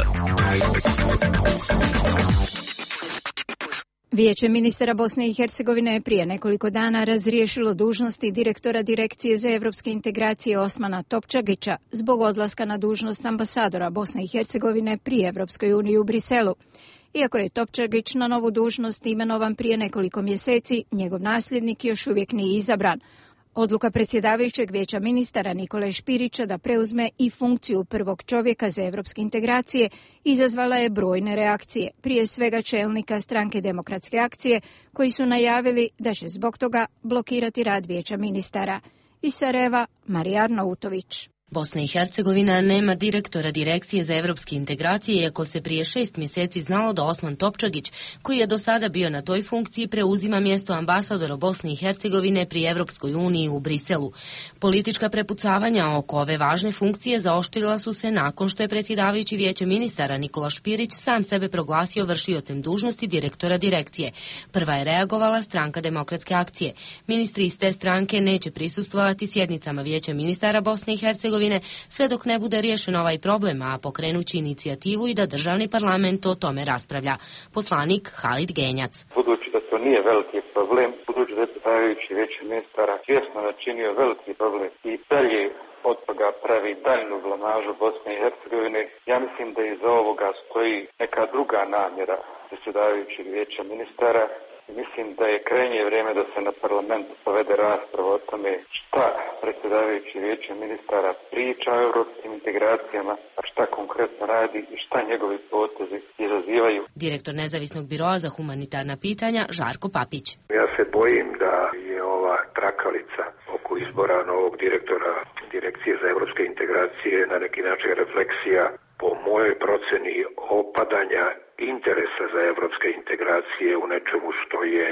Vijeće ministara Bosne i Hercegovine je prije nekoliko dana razriješilo dužnosti direktora Direkcije za evropske integracije Osmana Topčagića zbog odlaska na dužnost ambasadora Bosne i Hercegovine pri Evropskoj uniji u Briselu. Iako je Topčagić na novu dužnost imenovan prije nekoliko mjeseci, njegov nasljednik još uvijek nije izabran. Odluka predsjedavajućeg vijeća ministara Nikole Špirića da preuzme i funkciju prvog čovjeka za evropske integracije izazvala je brojne reakcije, prije svega čelnika stranke Demokratske akcije, koji su najavili da će zbog toga blokirati rad vijeća ministara. Iz Sarajeva, Marija Arnautović. Bosna i Hercegovina nema direktora Direkcije za evropske integracije, iako se prije šest mjeseci znalo da Osman Topčagić, koji je do sada bio na toj funkciji, preuzima mjesto ambasadora Bosne i Hercegovine pri Evropskoj uniji u Briselu. Politička prepucavanja oko ove važne funkcije zaoštrila su se nakon što je predsjedavajući vijeće ministara Nikola Špirić sam sebe proglasio vršiocem dužnosti direktora direkcije. Prva je reagovala stranka Demokratske akcije. Ministri iz te stranke neće prisustvovati sjednicama vijeća ministara Bosne i Hercegovine sve dok ne bude riješen ovaj problem, a pokrenući inicijativu i da državni parlament o tome raspravlja. Poslanik Halid Genjac. Budući da to nije veliki problem, budući da je predsjedavajući vijeće ministara svjesno načinio veliki problem i dalje od toga pravi daljnu blamažu Bosne i Hercegovine, ja mislim da iza ovoga stoji neka druga namjera predsjedavajućeg vijeća ministara. Mislim da je krajnje vrijeme da se na parlamentu povede rasprava o tome šta predsjedavajući vijeće ministara priča o europskim integracijama, a šta konkretno radi i šta njegovi potezi izazivaju. Direktor Nezavisnog biroa za humanitarna pitanja Žarko Papić. Ja se bojim da je ova trakalica oko izbora novog direktora Direkcije za evropske integracije na neki način refleksija, po mojoj proceni, opadanja interesa za evropske integracije u nečemu što je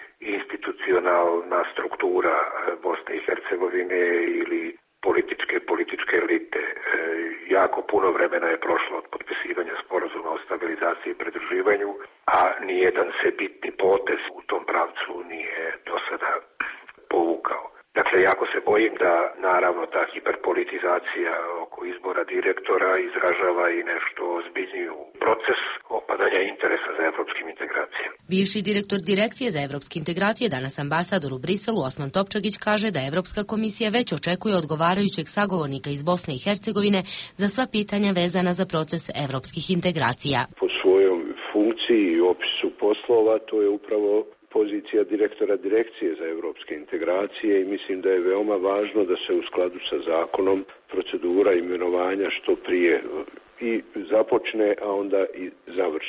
institucionalna struktura Bosne i Hercegovine ili političke političke elite. E, jako puno vremena je prošlo od potpisivanja sporazuma o stabilizaciji i pridruživanju, a nijedan se bitni potez u tom pravcu nije do sada povukao. Dakle, jako se bojim da, naravno, ta hiperpolitizacija oko izbora direktora izražava i nešto ozbiljniju proces opadanja interesa za evropskim integracijama. Bivši direktor Direkcije za evropske integracije, danas ambasador u Briselu, Osman Topčagić, kaže da Evropska komisija već očekuje odgovarajućeg sagovornika iz Bosne i Hercegovine za sva pitanja vezana za proces evropskih integracija. Po svojoj funkciji i opisu poslova to je upravo pozicija direktora Direkcije za evropske integracije i mislim da je veoma važno da se u skladu sa zakonom procedura imenovanja što prije i započne, a onda i završi.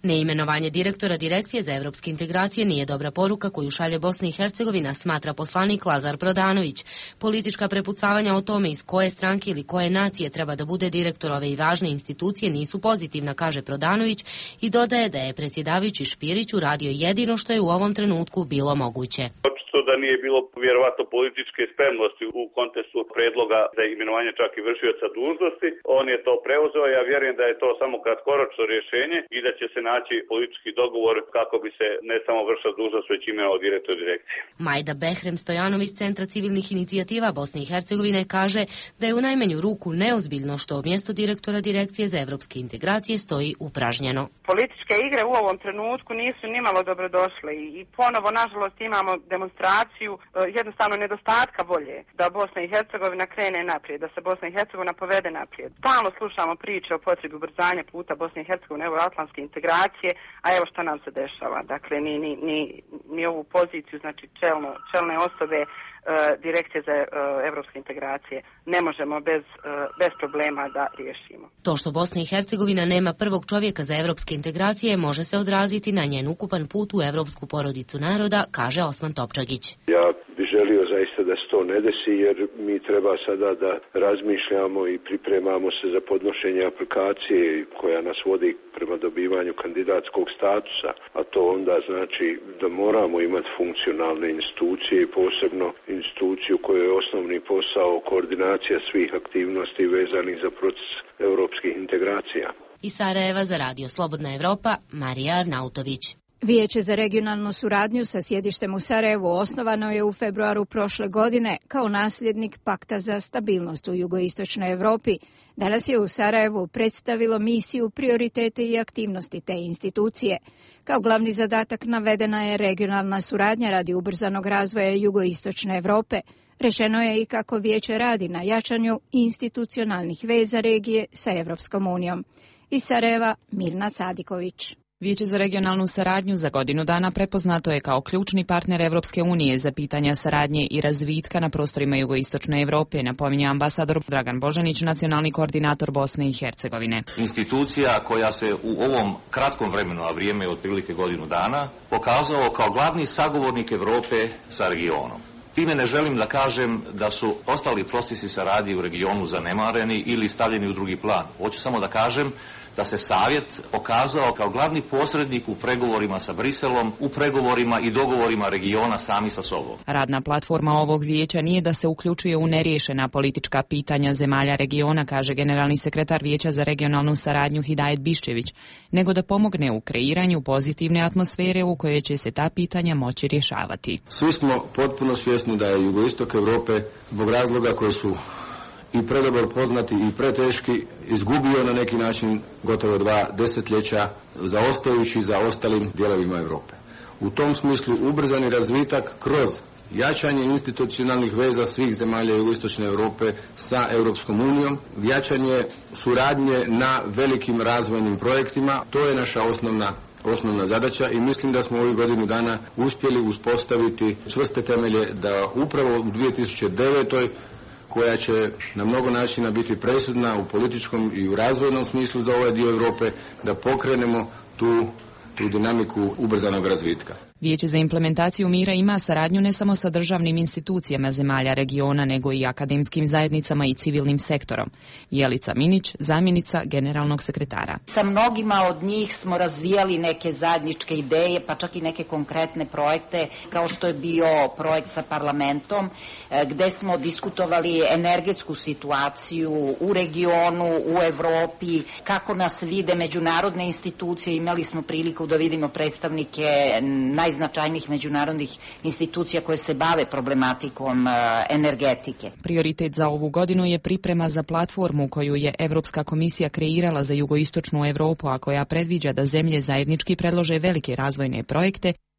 Neimenovanje direktora Direkcije za evropske integracije nije dobra poruka koju šalje Bosna i Hercegovina, smatra poslanik Lazar Prodanović. Politička prepucavanja o tome iz koje stranke ili koje nacije treba da bude direktor ove i važne institucije nisu pozitivna, kaže Prodanović i dodaje da je predsjedavajući Špirić uradio jedino što je u ovom trenutku bilo moguće. Da nije bilo vjerovatno političke spremnosti u kontekstu predloga za imenovanje čak i vršioca dužnosti. On je to preuzeo, ja vjerujem da je to samo kratkoročno rješenje i da će se naći politički dogovor kako bi se ne samo vršio dužnost, već imenovao direktor direkcije. Majda Behrem Stojanović iz Centra civilnih inicijativa Bosne i Hercegovine kaže da je u najmanju ruku neozbiljno što mjesto direktora Direkcije za evropske integracije stoji upražnjeno. Političke igre u ovom trenutku nisu nimalo dobrodošle i ponovo, nažalost, imamo demonstraciju jednostavno nedostatka volje da Bosna i Hercegovina krene naprijed, da se Bosna i Hercegovina povede naprijed. Stalno slušamo priče o potrebi ubrzanja puta Bosne i Hercegovine euroatlantske integracije, a evo što nam se dešava. Dakle, ni, ni, ni, ni ovu poziciju, znači čelno, čelne osobe Direkcije za evropske integracije ne možemo bez, bez problema da riješimo. To što Bosna i Hercegovina nema prvog čovjeka za evropske integracije može se odraziti na njen ukupan put u evropsku porodicu naroda, kaže Osman Topčagić. Ja bih želio zaista da se to ne desi, jer mi treba sada da razmišljamo i pripremamo se za podnošenje aplikacije koja nas vodi prema dobivanju kandidatskog statusa, a to onda znači da moramo imati funkcionalne institucije i posebno instituciju koja je osnovni posao koordinacija svih aktivnosti vezanih za proces europskih integracija. Iz Sarajeva za Radio Slobodna Evropa, Marija Arnautović. Vijeće za regionalnu suradnju sa sjedištem u Sarajevu osnovano je u februaru prošle godine kao nasljednik Pakta za stabilnost u jugoistočnoj Europi. Danas je u Sarajevu predstavilo misiju, prioritete i aktivnosti te institucije. Kao glavni zadatak navedena je regionalna suradnja radi ubrzanog razvoja jugoistočne Europe. Rečeno je i kako vijeće radi na jačanju institucionalnih veza regije sa Evropskom unijom. Iz Sarajeva, Mirna Cadiković. Vijeće za regionalnu saradnju za godinu dana prepoznato je kao ključni partner Evropske unije za pitanja saradnje i razvitka na prostorima jugoistočne Evrope, napominje ambasador Dragan Božanić, nacionalni koordinator Bosne i Hercegovine. Institucija koja se u ovom kratkom vremenu, a vrijeme je otprilike godinu dana, pokazao kao glavni sagovornik Evrope sa regionom. Time ne želim da kažem da su ostali procesi saradnje u regionu zanemareni ili stavljeni u drugi plan. Hoću samo da kažem da se Savjet pokazao kao glavni posrednik u pregovorima sa Briselom, u pregovorima i dogovorima regiona sami sa sobom. Radna platforma ovog vijeća nije da se uključuje u neriješena politička pitanja zemalja regiona, kaže generalni sekretar Vijeća za regionalnu saradnju Hidajet Biščević, nego da pomogne u kreiranju pozitivne atmosfere u kojoj će se ta pitanja moći rješavati. Svi smo potpuno svjesni da je jugoistok Europe zbog razloga koji su i predobro poznati i preteški izgubio na neki način gotovo dva desetljeća zaostajući za ostalim dijelovima Europe. U tom smislu ubrzani razvitak kroz jačanje institucionalnih veza svih zemalja jugoistočne Europe sa Europskom unijom, jačanje suradnje na velikim razvojnim projektima, to je naša osnovna osnovna zadaća i mislim da smo u ovih godinu dana uspjeli uspostaviti čvrste temelje da upravo u dvije tisuće devetoj koja će na mnogo načina biti presudna u političkom i u razvojnom smislu za ovaj dio Europe, da pokrenemo tu, tu dinamiku ubrzanog razvitka. Vijeće za implementaciju mira ima saradnju ne samo sa državnim institucijama zemalja regiona, nego i akademskim zajednicama i civilnim sektorom. Jelica Minić, zamjenica generalnog sekretara. Sa mnogima od njih smo razvijali neke zajedničke ideje, pa čak i neke konkretne projekte, kao što je bio projekt sa parlamentom, gde smo diskutovali energetsku situaciju u regionu, u Evropi, kako nas vide međunarodne institucije. Imali smo priliku da vidimo predstavnike naj značajnih međunarodnih institucija koje se bave problematikom energetike. Prioritet za ovu godinu je priprema za platformu koju je Evropska komisija kreirala za jugoistočnu Evropu, a koja predviđa da zemlje zajednički predlože velike razvojne projekte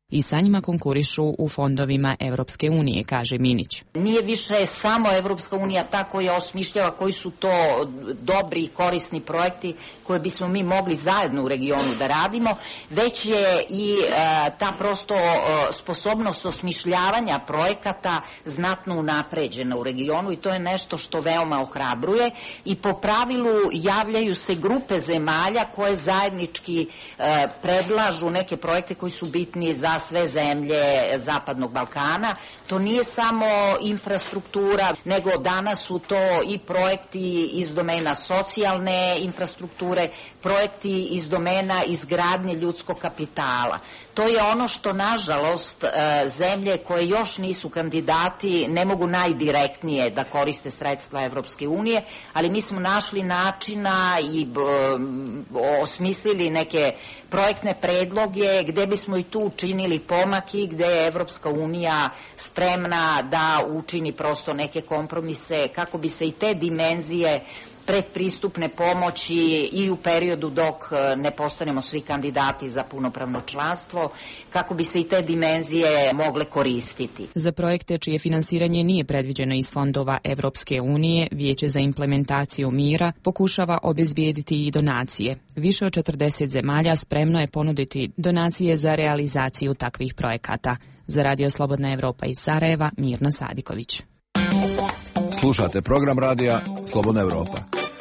i sa njima konkurišu u fondovima Evropske unije, kaže Minić. Nije više samo Evropska unija ta koja osmišljava koji su to dobri i korisni projekti koje bismo mi mogli zajedno u regionu da radimo, već je i e, ta prosto e, sposobnost osmišljavanja projekata znatno unapređena u regionu i to je nešto što veoma ohrabruje i po pravilu javljaju se grupe zemalja koje zajednički e, predlažu neke projekte koji su bitni za sve zemlje Zapadnog Balkana. To nije samo infrastruktura, nego danas su to i projekti iz domena socijalne infrastrukture, projekti iz domena izgradnje ljudskog kapitala. To je ono što, nažalost, zemlje koje još nisu kandidati ne mogu najdirektnije da koriste sredstva Evropske unije, ali mi smo našli načina i osmislili neke projektne predloge gde bismo i tu učinili pomaki, gde je Evropska unija spremna da učini prosto neke kompromise kako bi se i te dimenzije predpristupne pomoći i u periodu dok ne postanemo svi kandidati za punopravno članstvo, kako bi se i te dimenzije mogle koristiti. Za projekte čije finansiranje nije predviđeno iz fondova Evropske unije, Vijeće za implementaciju mira pokušava obezbijediti i donacije. Više od četrdeset zemalja spremno je ponuditi donacije za realizaciju takvih projekata. Za Radio Slobodna Evropa iz Sarajeva, Mirna Sadiković. Slušate program radija Slobodna Evropa.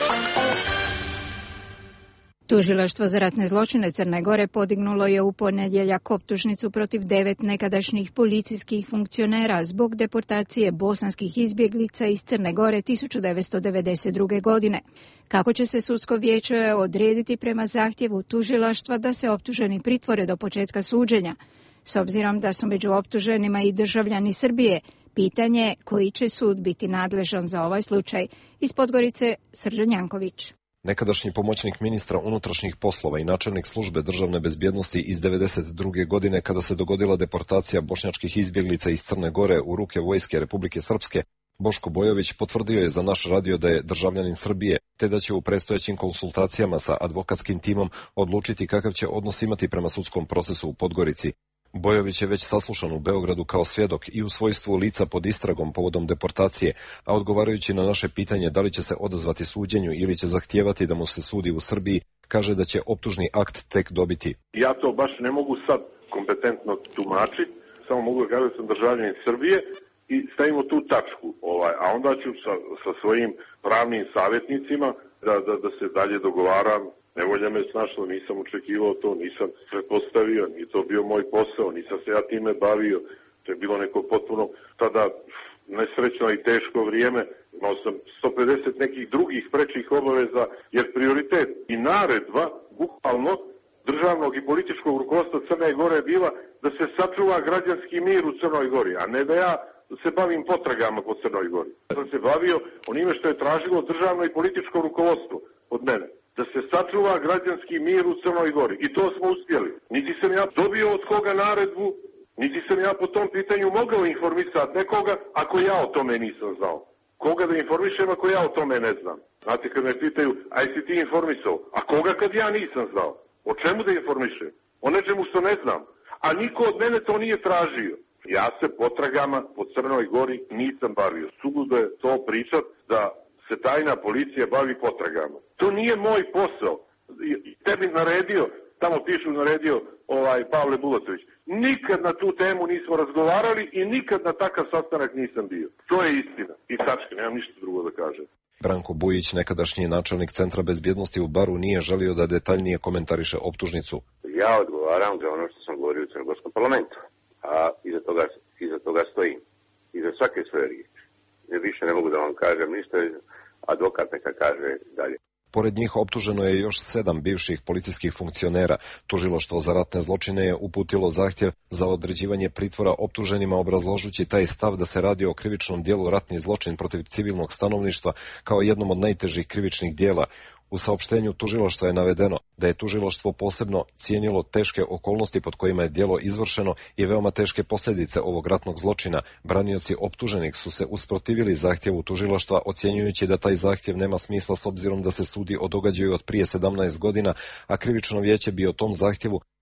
Tužilaštvo za ratne zločine Crne Gore podignulo je u ponedjeljak optužnicu protiv devet nekadašnjih policijskih funkcionera zbog deportacije bosanskih izbjeglica iz Crne Gore tisuću devetsto devedeset druge. godine. Kako će se sudsko vijeće odrediti prema zahtjevu tužilaštva da se optuženi pritvore do početka suđenja? S obzirom da su među optuženima i državljani Srbije, pitanje koji će sud biti nadležan za ovaj slučaj. Iz Podgorice, Srđan Janković. Nekadašnji pomoćnik ministra unutrašnjih poslova i načelnik službe državne bezbjednosti iz devedeset druge. godine kada se dogodila deportacija bošnjačkih izbjeglica iz Crne Gore u ruke vojske Republike Srpske, Boško Bojović potvrdio je za naš radio da je državljanin Srbije, te da će u predstojećim konsultacijama sa advokatskim timom odlučiti kakav će odnos imati prema sudskom procesu u Podgorici. Bojović je već saslušan u Beogradu kao svjedok i u svojstvu lica pod istragom povodom deportacije, a odgovarajući na naše pitanje da li će se odazvati suđenju ili će zahtijevati da mu se sudi u Srbiji, kaže da će optužni akt tek dobiti. Ja to baš ne mogu sad kompetentno tumačiti, samo mogu da kažem da sam državljanin Srbije i stavimo tu tačku, ovaj, a onda ću sa, sa svojim pravnim savjetnicima da, da, da se dalje dogovaram. Nevolja me snašla, nisam očekivao to, nisam pretpostavio, nije to bio moj posao, nisam se ja time bavio, to je bilo neko potpuno tada nesrećno i teško vrijeme, imao sam sto pedeset nekih drugih prečih obaveza, jer prioritet i naredba, bukvalno, državnog i političkog rukovodstva Crne Gore je bila da se sačuva građanski mir u Crnoj Gori, a ne da ja se bavim potragama po Crnoj Gori. Ja sam se bavio onime što je tražilo državno i političko rukovodstvo od mene. Da se sačuva građanski mir u Crnoj Gori. I to smo uspjeli. Niti sam ja dobio od koga naredbu, niti sam ja po tom pitanju mogao informisati nekoga ako ja o tome nisam znao. Koga da informišem ako ja o tome ne znam? Znate, kad me pitaju, aj si ti informisao? A koga kad ja nisam znao? O čemu da informišem? O nečemu što ne znam. A niko od mene to nije tražio. Ja se potragama po Crnoj Gori nisam bavio. Suludo je to pričat da se tajna policija bavi potragama. To nije moj posao. Tebi naredio, tamo pišu naredio ovaj Pavle Bulatović. Nikad na tu temu nismo razgovarali i nikad na takav sastanak nisam bio. To je istina. I tačka, nemam ništa drugo da kažem. Branko Bujić, nekadašnji načelnik Centra bezbjednosti u Baru, nije želio da detaljnije komentariše optužnicu. Ja odgovaram za ono što sam govorio u Crnogorskom parlamentu, a iza toga, iza toga stojim. Iza svake svoje riječi. Ja više ne mogu da vam kažem ništa, advokat neka kaže dalje. Pored njih optuženo je još sedam bivših policijskih funkcionera. Tužilaštvo za ratne zločine je uputilo zahtjev za određivanje pritvora optuženima obrazložući taj stav da se radi o krivičnom dijelu ratni zločin protiv civilnog stanovništva kao jednom od najtežih krivičnih dijela. U saopštenju tužilaštva je navedeno da je tužilaštvo posebno cijenilo teške okolnosti pod kojima je djelo izvršeno i veoma teške posljedice ovog ratnog zločina. Branioci optuženih su se usprotivili zahtjevu tužilaštva, ocjenjujući da taj zahtjev nema smisla s obzirom da se sudi o događaju od prije sedamnaest godina, a krivično vijeće bi o tom zahtjevu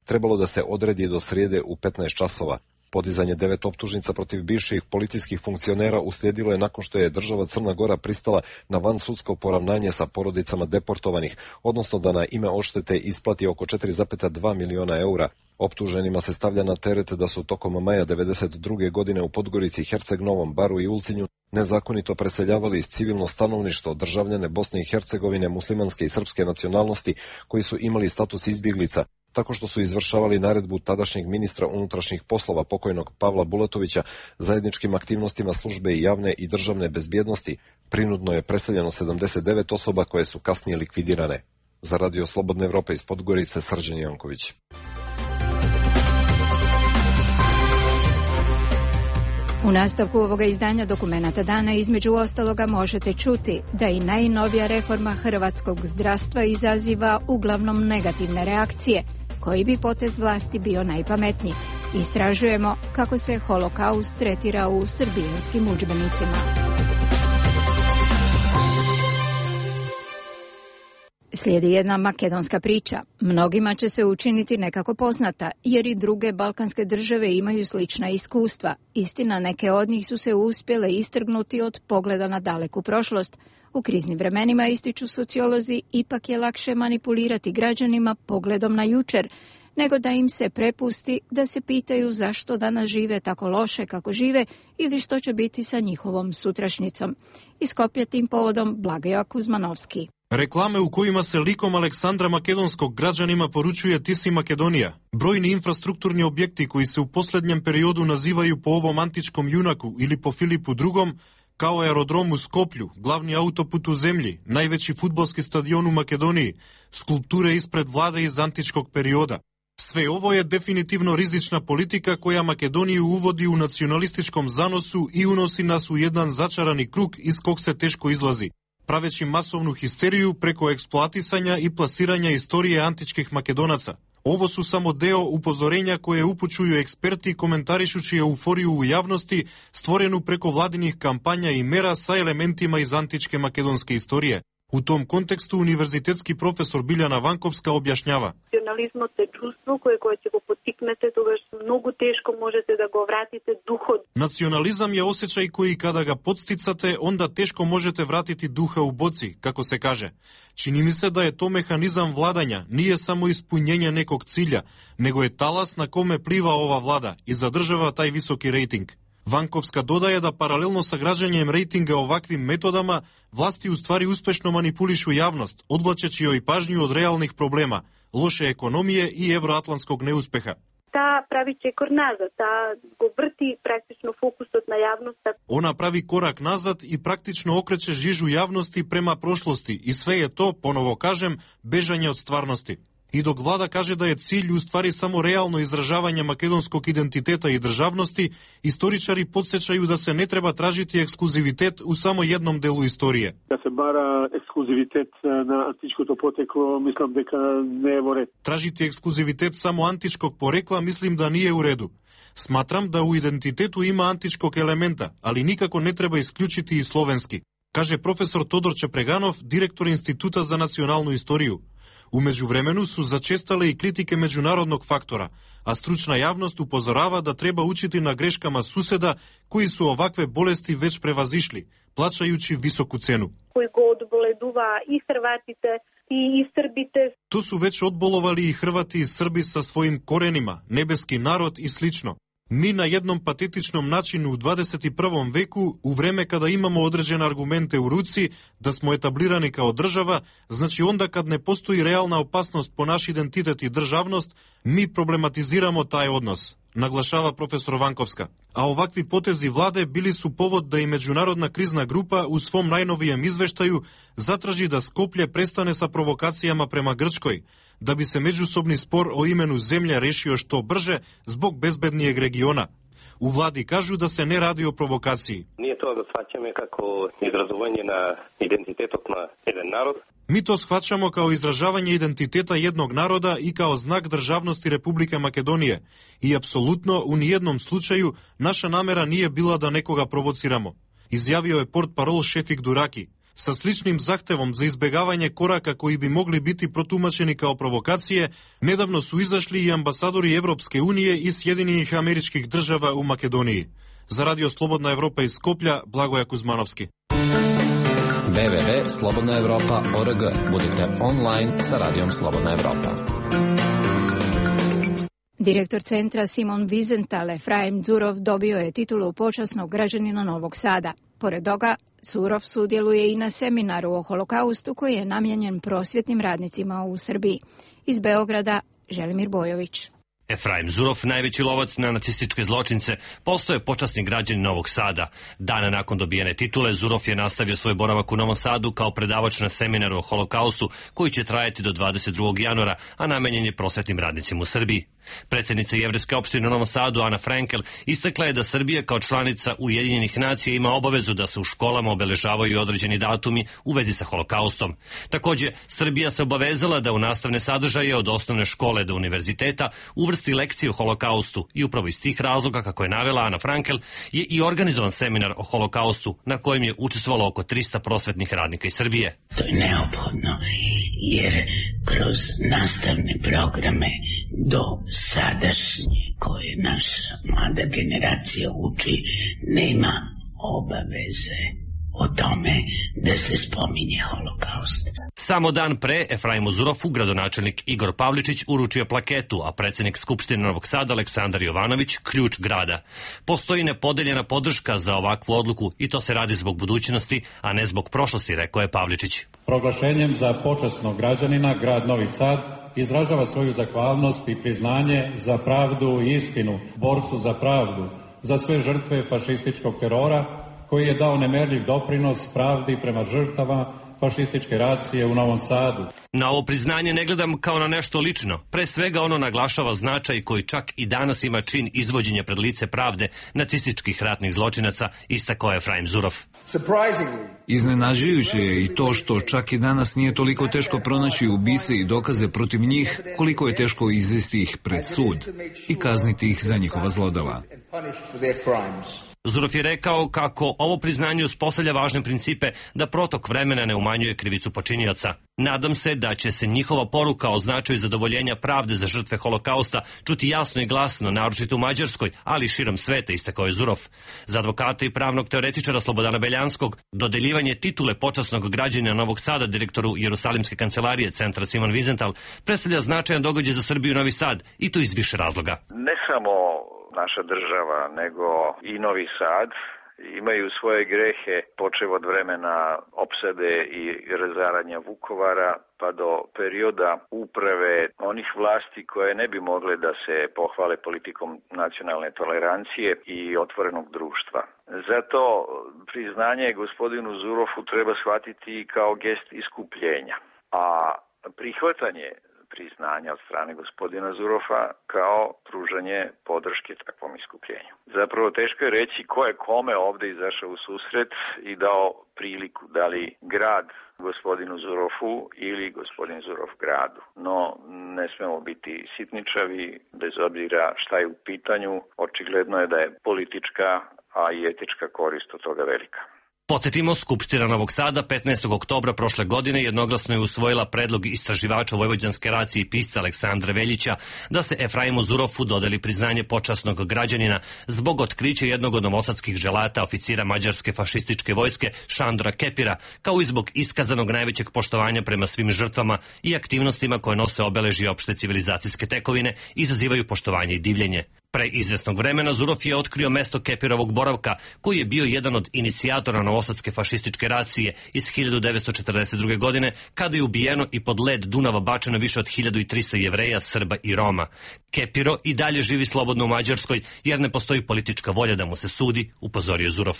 trebalo da se odredi do srijede u petnaest časova. Podizanje devet optužnica protiv bivših policijskih funkcionera uslijedilo je nakon što je država Crna Gora pristala na vansudsko poravnanje sa porodicama deportovanih, odnosno da na ime odštete isplati oko četiri zarez dva miliona eura. Optuženima se stavlja na teret da su tokom maja devedeset druge godine u Podgorici, Herceg Novom, Baru i Ulcinju nezakonito preseljavali iz civilno stanovništvo državljane Bosne i Hercegovine, muslimanske i srpske nacionalnosti koji su imali status izbjeglica, tako što su izvršavali naredbu tadašnjeg ministra unutrašnjih poslova pokojnog Pavla Bulatovića zajedničkim aktivnostima službe i javne i državne bezbjednosti. Prinudno je preseljeno sedamdeset devet osoba koje su kasnije likvidirane. Za Radio Slobodne Evrope iz Podgorice, Srđan Janković. U nastavku ovoga izdanja Dokumenata dana između ostaloga možete čuti da i najnovija reforma hrvatskog zdravstva izaziva uglavnom negativne reakcije. Koji bi potez vlasti bio najpametniji? Istražujemo kako se holokaust tretira u srbijanskim udžbenicima. Slijedi jedna makedonska priča. Mnogima će se učiniti nekako poznata, jer i druge balkanske države imaju slična iskustva. Istina, neke od njih su se uspjele istrgnuti od pogleda na daleku prošlost. U kriznim vremenima, ističu sociolozi, ipak je lakše manipulirati građanima pogledom na jučer, nego da im se prepusti da se pitaju zašto danas žive tako loše kako žive ili što će biti sa njihovom sutrašnjicom. Iz Skopja tim povodom Blagoja Kuzmanovski. Reklame u kojima se likom Aleksandra Makedonskog građanima poručuje ti si Makedonija. Brojni infrastrukturni objekti koji se u posljednjem periodu nazivaju po ovom antičkom junaku ili po Filipu drugom, kao aerodrom u Skoplju, glavni autoput u zemlji, najveći fudbalski stadion u Makedoniji, skulpture ispred vlade iz antičkog perioda. Sve ovo je definitivno rizična politika koja Makedoniju uvodi u nacionalističkom zanosu i unosi nas u jedan začarani krug iz kog se teško izlazi, praveći masovnu histeriju preko eksploatisanja i plasiranja istorije antičkih Makedonaca. Ovo su samo deo upozorenja koje upućuju eksperti komentarišući euforiju u javnosti stvorenu preko vladinih kampanja i mera sa elementima iz antičke makedonske istorije. U tom kontekstu univerzitetski profesor Biljana Vankovska objašnjava. Национализмот е чувство кое кое ќе го поттикнете, тогаш многу тешко можете да го вратите духот. Национализам е осеćaj koji kada ga podstицate, onda teško možete vratiti duha u boci, kako se kaže. Čini mi se da je to mehanizam vladanja, nije samo ispunjenje nekog cilja, nego je talas na kome pliva ova vlada i zadržava taj visoki rejting. Vankovska dodaje da paralelno sa građanjem rejtinga ovakvim metodama, vlasti u stvari uspešno manipulišu javnost, odvlačeći joj pažnju od realnih problema, loše ekonomije i evroatlantskog neuspeha. Ta pravi čekor nazad, ta go vrti praktično fokusot na javnost. Ona pravi korak nazad i praktično okreće žižu javnosti prema prošlosti i sve je to, ponovo kažem, bežanje od stvarnosti. I dok vlada kaže da je cilj u stvari samo realno izražavanje makedonskog identiteta i državnosti, istoričari podsjećaju da se ne treba tražiti ekskluzivitet u samo jednom delu istorije. Da se bara ekskluzivitet na antičko poteklo, mislim da ne je u redu. Tražiti ekskluzivitet samo antičkog porekla mislim da nije u redu. Smatram da u identitetu ima antičkog elementa, ali nikako ne treba isključiti i slovenski, kaže profesor Todor Čepreganov, direktor Instituta za nacionalnu istoriju. U međuvremenu su začestale i kritike međunarodnog faktora, a stručna javnost upozorava da treba učiti na greškama suseda koji su ovakve bolesti već prevazišli, plaćajući visoku cenu. Koji go odboleduva i Hrvatite i Srbite. Tu su već odbolovali i Hrvati i Srbi sa svojim korenima, nebeski narod i slično. Mi na jednom patetičnom načinu u dvadeset prvom veku, u vreme kada imamo određene argumente u ruci, da smo etablirani kao država, znači onda kad ne postoji realna opasnost po naš identitet i državnost, mi problematiziramo taj odnos, naglašava profesor Vankovska. A ovakvi potezi vlade bili su povod da i Međunarodna krizna grupa u svom najnovijem izveštaju zatraži da Skoplje prestane sa provokacijama prema Grčkoj, da bi se međusobni spor o imenu zemlje rešio što brže zbog bezbednijeg regiona. U vladi kažu da se ne radi o provokaciji. Nije to da shvaćamo kako izrazovanje na identitetok na jedan narod. Mi to shvaćamo kao izražavanje identiteta jednog naroda i kao znak državnosti Republike Makedonije. I apsolutno u nijednom slučaju naša namera nije bila da nekoga provociramo, izjavio je portparol Šefik Duraki. sa sličnim zahtevom za izbegavanje koraka koji bi mogli biti protumačeni kao provokacije, nedavno su izašli i ambasadori Evropske unije i Sjedinjenih Američkih Država u Makedoniji. Za Radio Slobodna Evropa iz Skoplja, Blagoja Kuzmanovski. w w w tačka slobodna evropa tačka org. Budite online sa Radijom Slobodna Evropa. Direktor centra Simon Wiesenthal Efraim Zurov dobio je titulu počasnog građanina Novog Sada. Pored toga, Zurov sudjeluje i na seminaru o holokaustu koji je namijenjen prosvjetnim radnicima u Srbiji. Iz Beograda, Želimir Bojović. Efraim Zurov, najveći lovac na nacističke zločince, postao je počasni građanin Novog Sada. Dana nakon dobijene titule, Zurov je nastavio svoj boravak u Novom Sadu kao predavač na seminaru o holokaustu, koji će trajati do dvadeset drugog januara, a namenjen je prosvetnim radnicima u Srbiji. Predsjednica Jevrejske opštine u Novom Sadu, Ana Frankel, istakla je da Srbija kao članica Ujedinjenih nacija ima obavezu da se u školama obeležavaju određeni datumi u vezi sa holokaustom. Također, Srbija se obavezala da u nastavne sadržaje od osnovne škole do univerziteta uvrsti lekcije o holokaustu i upravo iz tih razloga, kako je navela Ana Frankel, je i organizovan seminar o holokaustu na kojem je učestvovalo oko trista prosvetnih radnika iz Srbije. To je neophodno jer kroz nastavne programe do sadašnje koje naša mlada generacija uči nema obaveze o tome da se spominje holokaust. Samo dan pre Efraimu Zurofu gradonačelnik Igor Pavličić uručio plaketu, a predsjednik Skupštine Novog Sada Aleksandar Jovanović ključ grada. Postoji nepodeljena podrška za ovakvu odluku i to se radi zbog budućnosti, a ne zbog prošlosti, rekao je Pavličić. Proglašenjem za počasnog građanina grad Novi Sad izražava svoju zahvalnost i priznanje za pravdu i istinu, borcu za pravdu, za sve žrtve fašističkog terora, koji je dao nemerljiv doprinos pravdi prema žrtava fašističke racije u Novom Sadu. Na ovo priznanje ne gledam kao na nešto lično. Pre svega ono naglašava značaj koji čak i danas ima čin izvođenja pred lice pravde nacističkih ratnih zločinaca, istakao je Efraim Zurov. Iznenađujuće je i to što čak i danas nije toliko teško pronaći ubice i dokaze protiv njih, koliko je teško izvesti ih pred sud i kazniti ih za njihova zlodela. Zurov je rekao kako ovo priznanje uspostavlja važne principe da protok vremena ne umanjuje krivicu počinioca. Nadam se da će se njihova poruka o značaju zadovoljenja pravde za žrtve holokausta čuti jasno i glasno, naročito u Mađarskoj, ali i širom sveta, istakao je Zurov. Za advokata i pravnog teoretičara Slobodana Beljanskog, dodeljivanje titule počasnog građanina Novog Sada direktoru Jerusalimske kancelarije centra Simon Wiesenthal predstavlja značajan događaj za Srbiju i Novi Sad, i to iz više razloga. Ne samo naša država, nego i Novi Sad imaju svoje grehe, počev od vremena opsade i razaranja Vukovara pa do perioda uprave onih vlasti koje ne bi mogle da se pohvale politikom nacionalne tolerancije i otvorenog društva. Zato priznanje gospodinu Zurofu treba shvatiti kao gest iskupljenja, a prihvatanje priznanja od strane gospodina Zurofa kao pružanje podrške takvom iskupljenju. Zapravo teško je reći ko je kome ovde izašao u susret i dao priliku, da li grad gospodinu Zurofu ili gospodin Zurov gradu. No, ne smemo biti sitničavi, bez obzira šta je u pitanju, očigledno je da je politička, a i etička korist od toga velika. Podsjetimo, Skupština Novog Sada petnaestog oktobra prošle godine jednoglasno je usvojila predlog istraživača vojvođanske racije i pisca Aleksandra Veljića da se Efraimu Zurofu dodeli priznanje počasnog građanina zbog otkrića jednog od novosadskih želata oficira mađarske fašističke vojske Šandora Kepira, kao i zbog iskazanog najvećeg poštovanja prema svim žrtvama i aktivnostima koje nose obeležje opšte civilizacijske tekovine, izazivaju poštovanje i divljenje. Pre izvesnog vremena Zurov je otkrio mesto Kepirovog boravka, koji je bio jedan od inicijatora novosadske fašističke racije iz hiljadu devetsto četrdeset druge. godine, kada je ubijeno i pod led Dunava bačeno više od hiljadu trista Jevreja, Srba i Roma. Kepiro i dalje živi slobodno u Mađarskoj, jer ne postoji politička volja da mu se sudi, upozorio Zurov.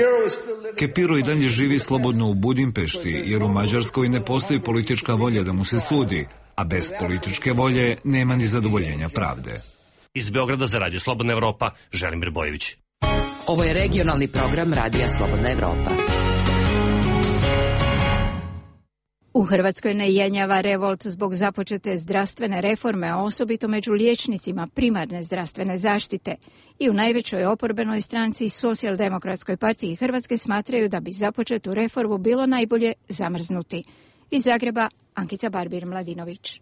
Kepiro i dalje živi slobodno u Budimpešti, jer u Mađarskoj ne postoji politička volja da mu se sudi, a bez političke volje nema ni zadovoljenja pravde. Iz Beograda za Radio Slobodna Evropa, Želimir Bojović. Ovo je regionalni program Radija Slobodna Evropa. U Hrvatskoj ne jenjava revolt zbog započete zdravstvene reforme, a osobito među liječnicima primarne zdravstvene zaštite. I u najvećoj oporbenoj stranci Socijaldemokratskoj partiji Hrvatske smatraju da bi započetu reformu bilo najbolje zamrznuti. Iz Zagreba, Ankica Barbir-Mladinović.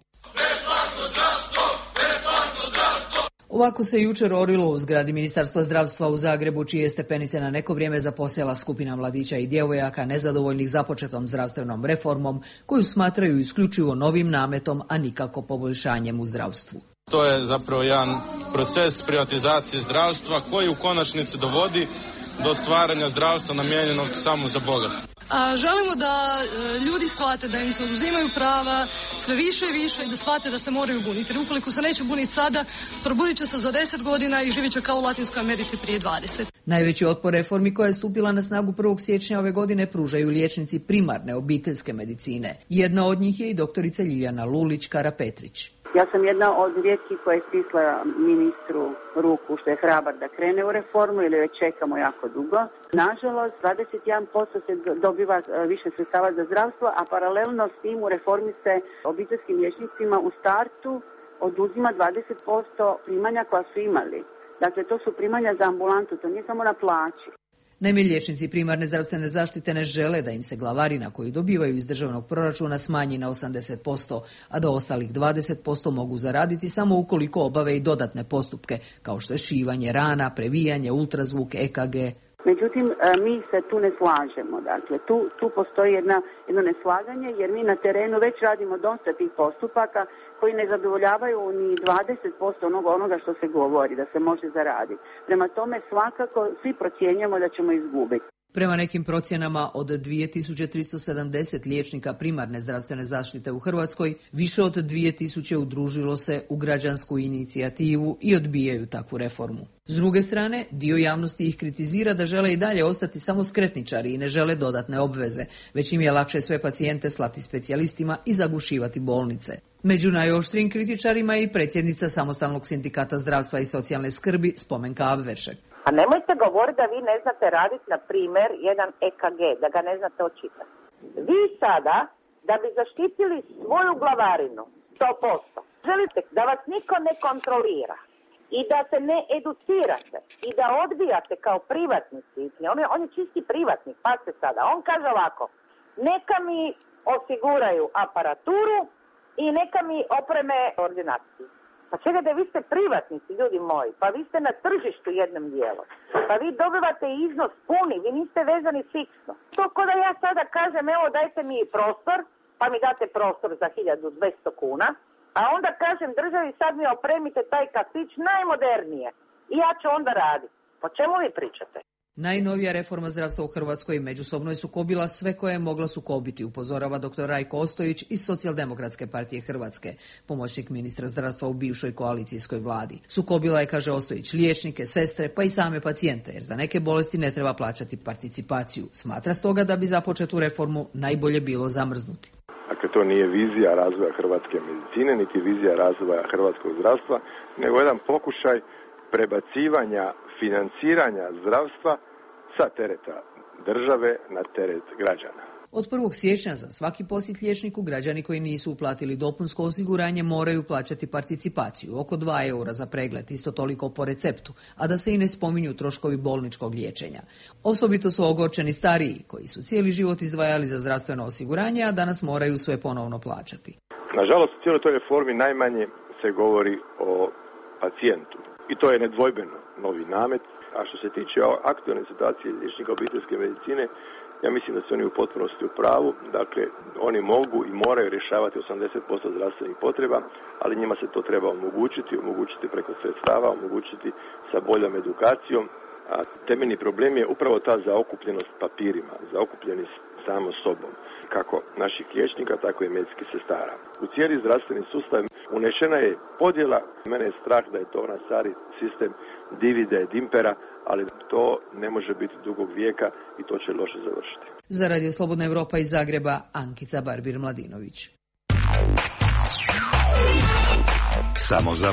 Ovako se jučer orilo u zgradi Ministarstva zdravstva u Zagrebu, čije stepenice na neko vrijeme zaposjela skupina mladića i djevojaka nezadovoljnih započetom zdravstvenom reformom, koju smatraju isključivo novim nametom, a nikako poboljšanjem u zdravstvu. To je zapravo jedan proces privatizacije zdravstva koji u konačnici dovodi do stvaranja zdravstva namijenjenog samo za bogate. A želimo da e, ljudi shvate da im se oduzimaju prava sve više i više i da shvate da se moraju buniti. Jer ukoliko se neće buniti sada, probudit će se za deset godina i živjet će kao u Latinskoj Americi prije dvadeset. Najveći otpor reformi koja je stupila na snagu prvog siječnja ove godine pružaju liječnici primarne obiteljske medicine. Jedna od njih je i doktorica Ljiljana Lulić-Karapetrić. Ja sam jedna od rijetkih koja je stisla ministru ruku što je hrabar da krene u reformu ili već čekamo jako dugo. Nažalost, dvadeset jedan posto se dobiva više sredstava za zdravstvo, a paralelno s tim u reformi se obiteljskim liječnicima u startu oduzima dvadeset posto primanja koja su imali. Dakle, to su primanja za ambulantu, to nije samo na plaći. Naime, liječnici primarne zdravstvene zaštite ne žele da im se glavarina koju dobivaju iz državnog proračuna smanji na osamdeset posto, a da ostalih dvadeset posto mogu zaraditi samo ukoliko obave i dodatne postupke, kao što je šivanje rana, previjanje, ultrazvuk, E K G. Međutim, mi se tu ne slažemo. Dakle, tu, tu postoji jedna, jedno neslaganje jer mi na terenu već radimo dosta tih postupaka koji ne zadovoljavaju ni dvadeset posto onoga, onoga što se govori da se može zaraditi. Prema tome svakako svi procjenjujemo da ćemo izgubiti. Prema nekim procjenama od dvije tisuće tristo sedamdeset liječnika primarne zdravstvene zaštite u Hrvatskoj, više od dvije tisuće udružilo se u građansku inicijativu i odbijaju takvu reformu. S druge strane, dio javnosti ih kritizira da žele i dalje ostati samo skretničari i ne žele dodatne obveze, već im je lakše sve pacijente slati specijalistima i zagušivati bolnice. Među najoštrijim kritičarima je i predsjednica Samostalnog sindikata zdravstva i socijalne skrbi Spomenka Avveršek. A nemojte govoriti da vi ne znate raditi, na primjer, jedan E K G, da ga ne znate očitati. Vi sada, da bi zaštitili svoju glavarinu, sto posto, želite da vas niko ne kontrolira i da se ne educirate i da odbijate kao privatnici. On je, on je čisti privatnik, pa se sada. On kaže ovako, neka mi osiguraju aparaturu i neka mi opreme ordinaciju. Pa čekajte, vi ste privatnici, ljudi moji, pa vi ste na tržištu jednom dijelom. Pa vi dobivate iznos puni, vi niste vezani fiksno. To ko da ja sada kažem, evo dajte mi prostor, pa mi date prostor za hiljadu dvjesto kuna, a onda kažem državi sad mi opremite taj kafić najmodernije i ja ću onda raditi. Po čemu vi pričate? Najnovija reforma zdravstva u Hrvatskoj međusobno je sukobila sve koje je mogla sukobiti, upozorava doktor Rajko Ostojić iz Socijaldemokratske partije Hrvatske, pomoćnik ministra zdravstva u bivšoj koalicijskoj vladi. Sukobila je, kaže Ostojić, liječnike, sestre, pa i same pacijente, jer za neke bolesti ne treba plaćati participaciju. Smatra stoga da bi započetu reformu najbolje bilo zamrznuti. Dakle, to nije vizija razvoja hrvatske medicine, niti vizija razvoja hrvatskog zdravstva, nego jedan pokušaj prebacivanja financiranja zdravstva sa tereta države na teret građana. Od prvog siječnja za svaki posjet liječniku građani koji nisu uplatili dopunsko osiguranje moraju plaćati participaciju, oko dva eura za pregled, isto toliko po receptu, a da se i ne spominju troškovi bolničkog liječenja. Osobito su ogorčeni stariji, koji su cijeli život izdvajali za zdravstveno osiguranje, a danas moraju sve ponovno plaćati. Nažalost, u cijeloj toj reformi najmanje se govori o pacijentu. I to je nedvojbeno novi namet. A što se tiče aktualne situacije liječnika obiteljske medicine, ja mislim da su oni u potpunosti u pravu. Dakle, oni mogu i moraju rješavati osamdeset posto zdravstvenih potreba, ali njima se to treba omogućiti, omogućiti preko sredstava, omogućiti sa boljom edukacijom. A temeljni problem je upravo ta zaokupljenost papirima, zaokupljeni samo sobom, kako naših liječnika, tako i medicinskih sestara. U cijeli zdravstveni sustav unešena je podjela. Mene je strah da je to onaj stari sistem divide et impera, ali to ne može biti dugog vijeka i to će loše završiti. Za Radio Slobodna Evropa iz Zagreba, Ankica Barbir-Mladinović. Samo za web.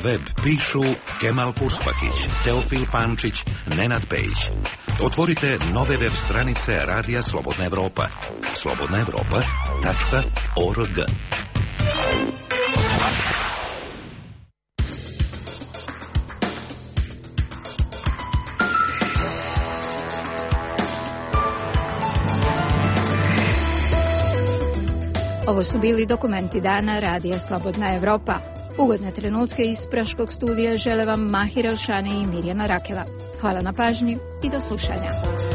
Pišu Kemal Purspakić, Teofil Pančić, Nenad Pejić. Otvorite nove web stranice Radija Slobodna Evropa. slobodna evropa tačka org. Ovo su bili dokumenti dana Radija Slobodna Evropa. Ugodne trenutke iz Praškog studija žele vam Mahir Elšani i Mirjana Rakela. Hvala na pažnji i do slušanja.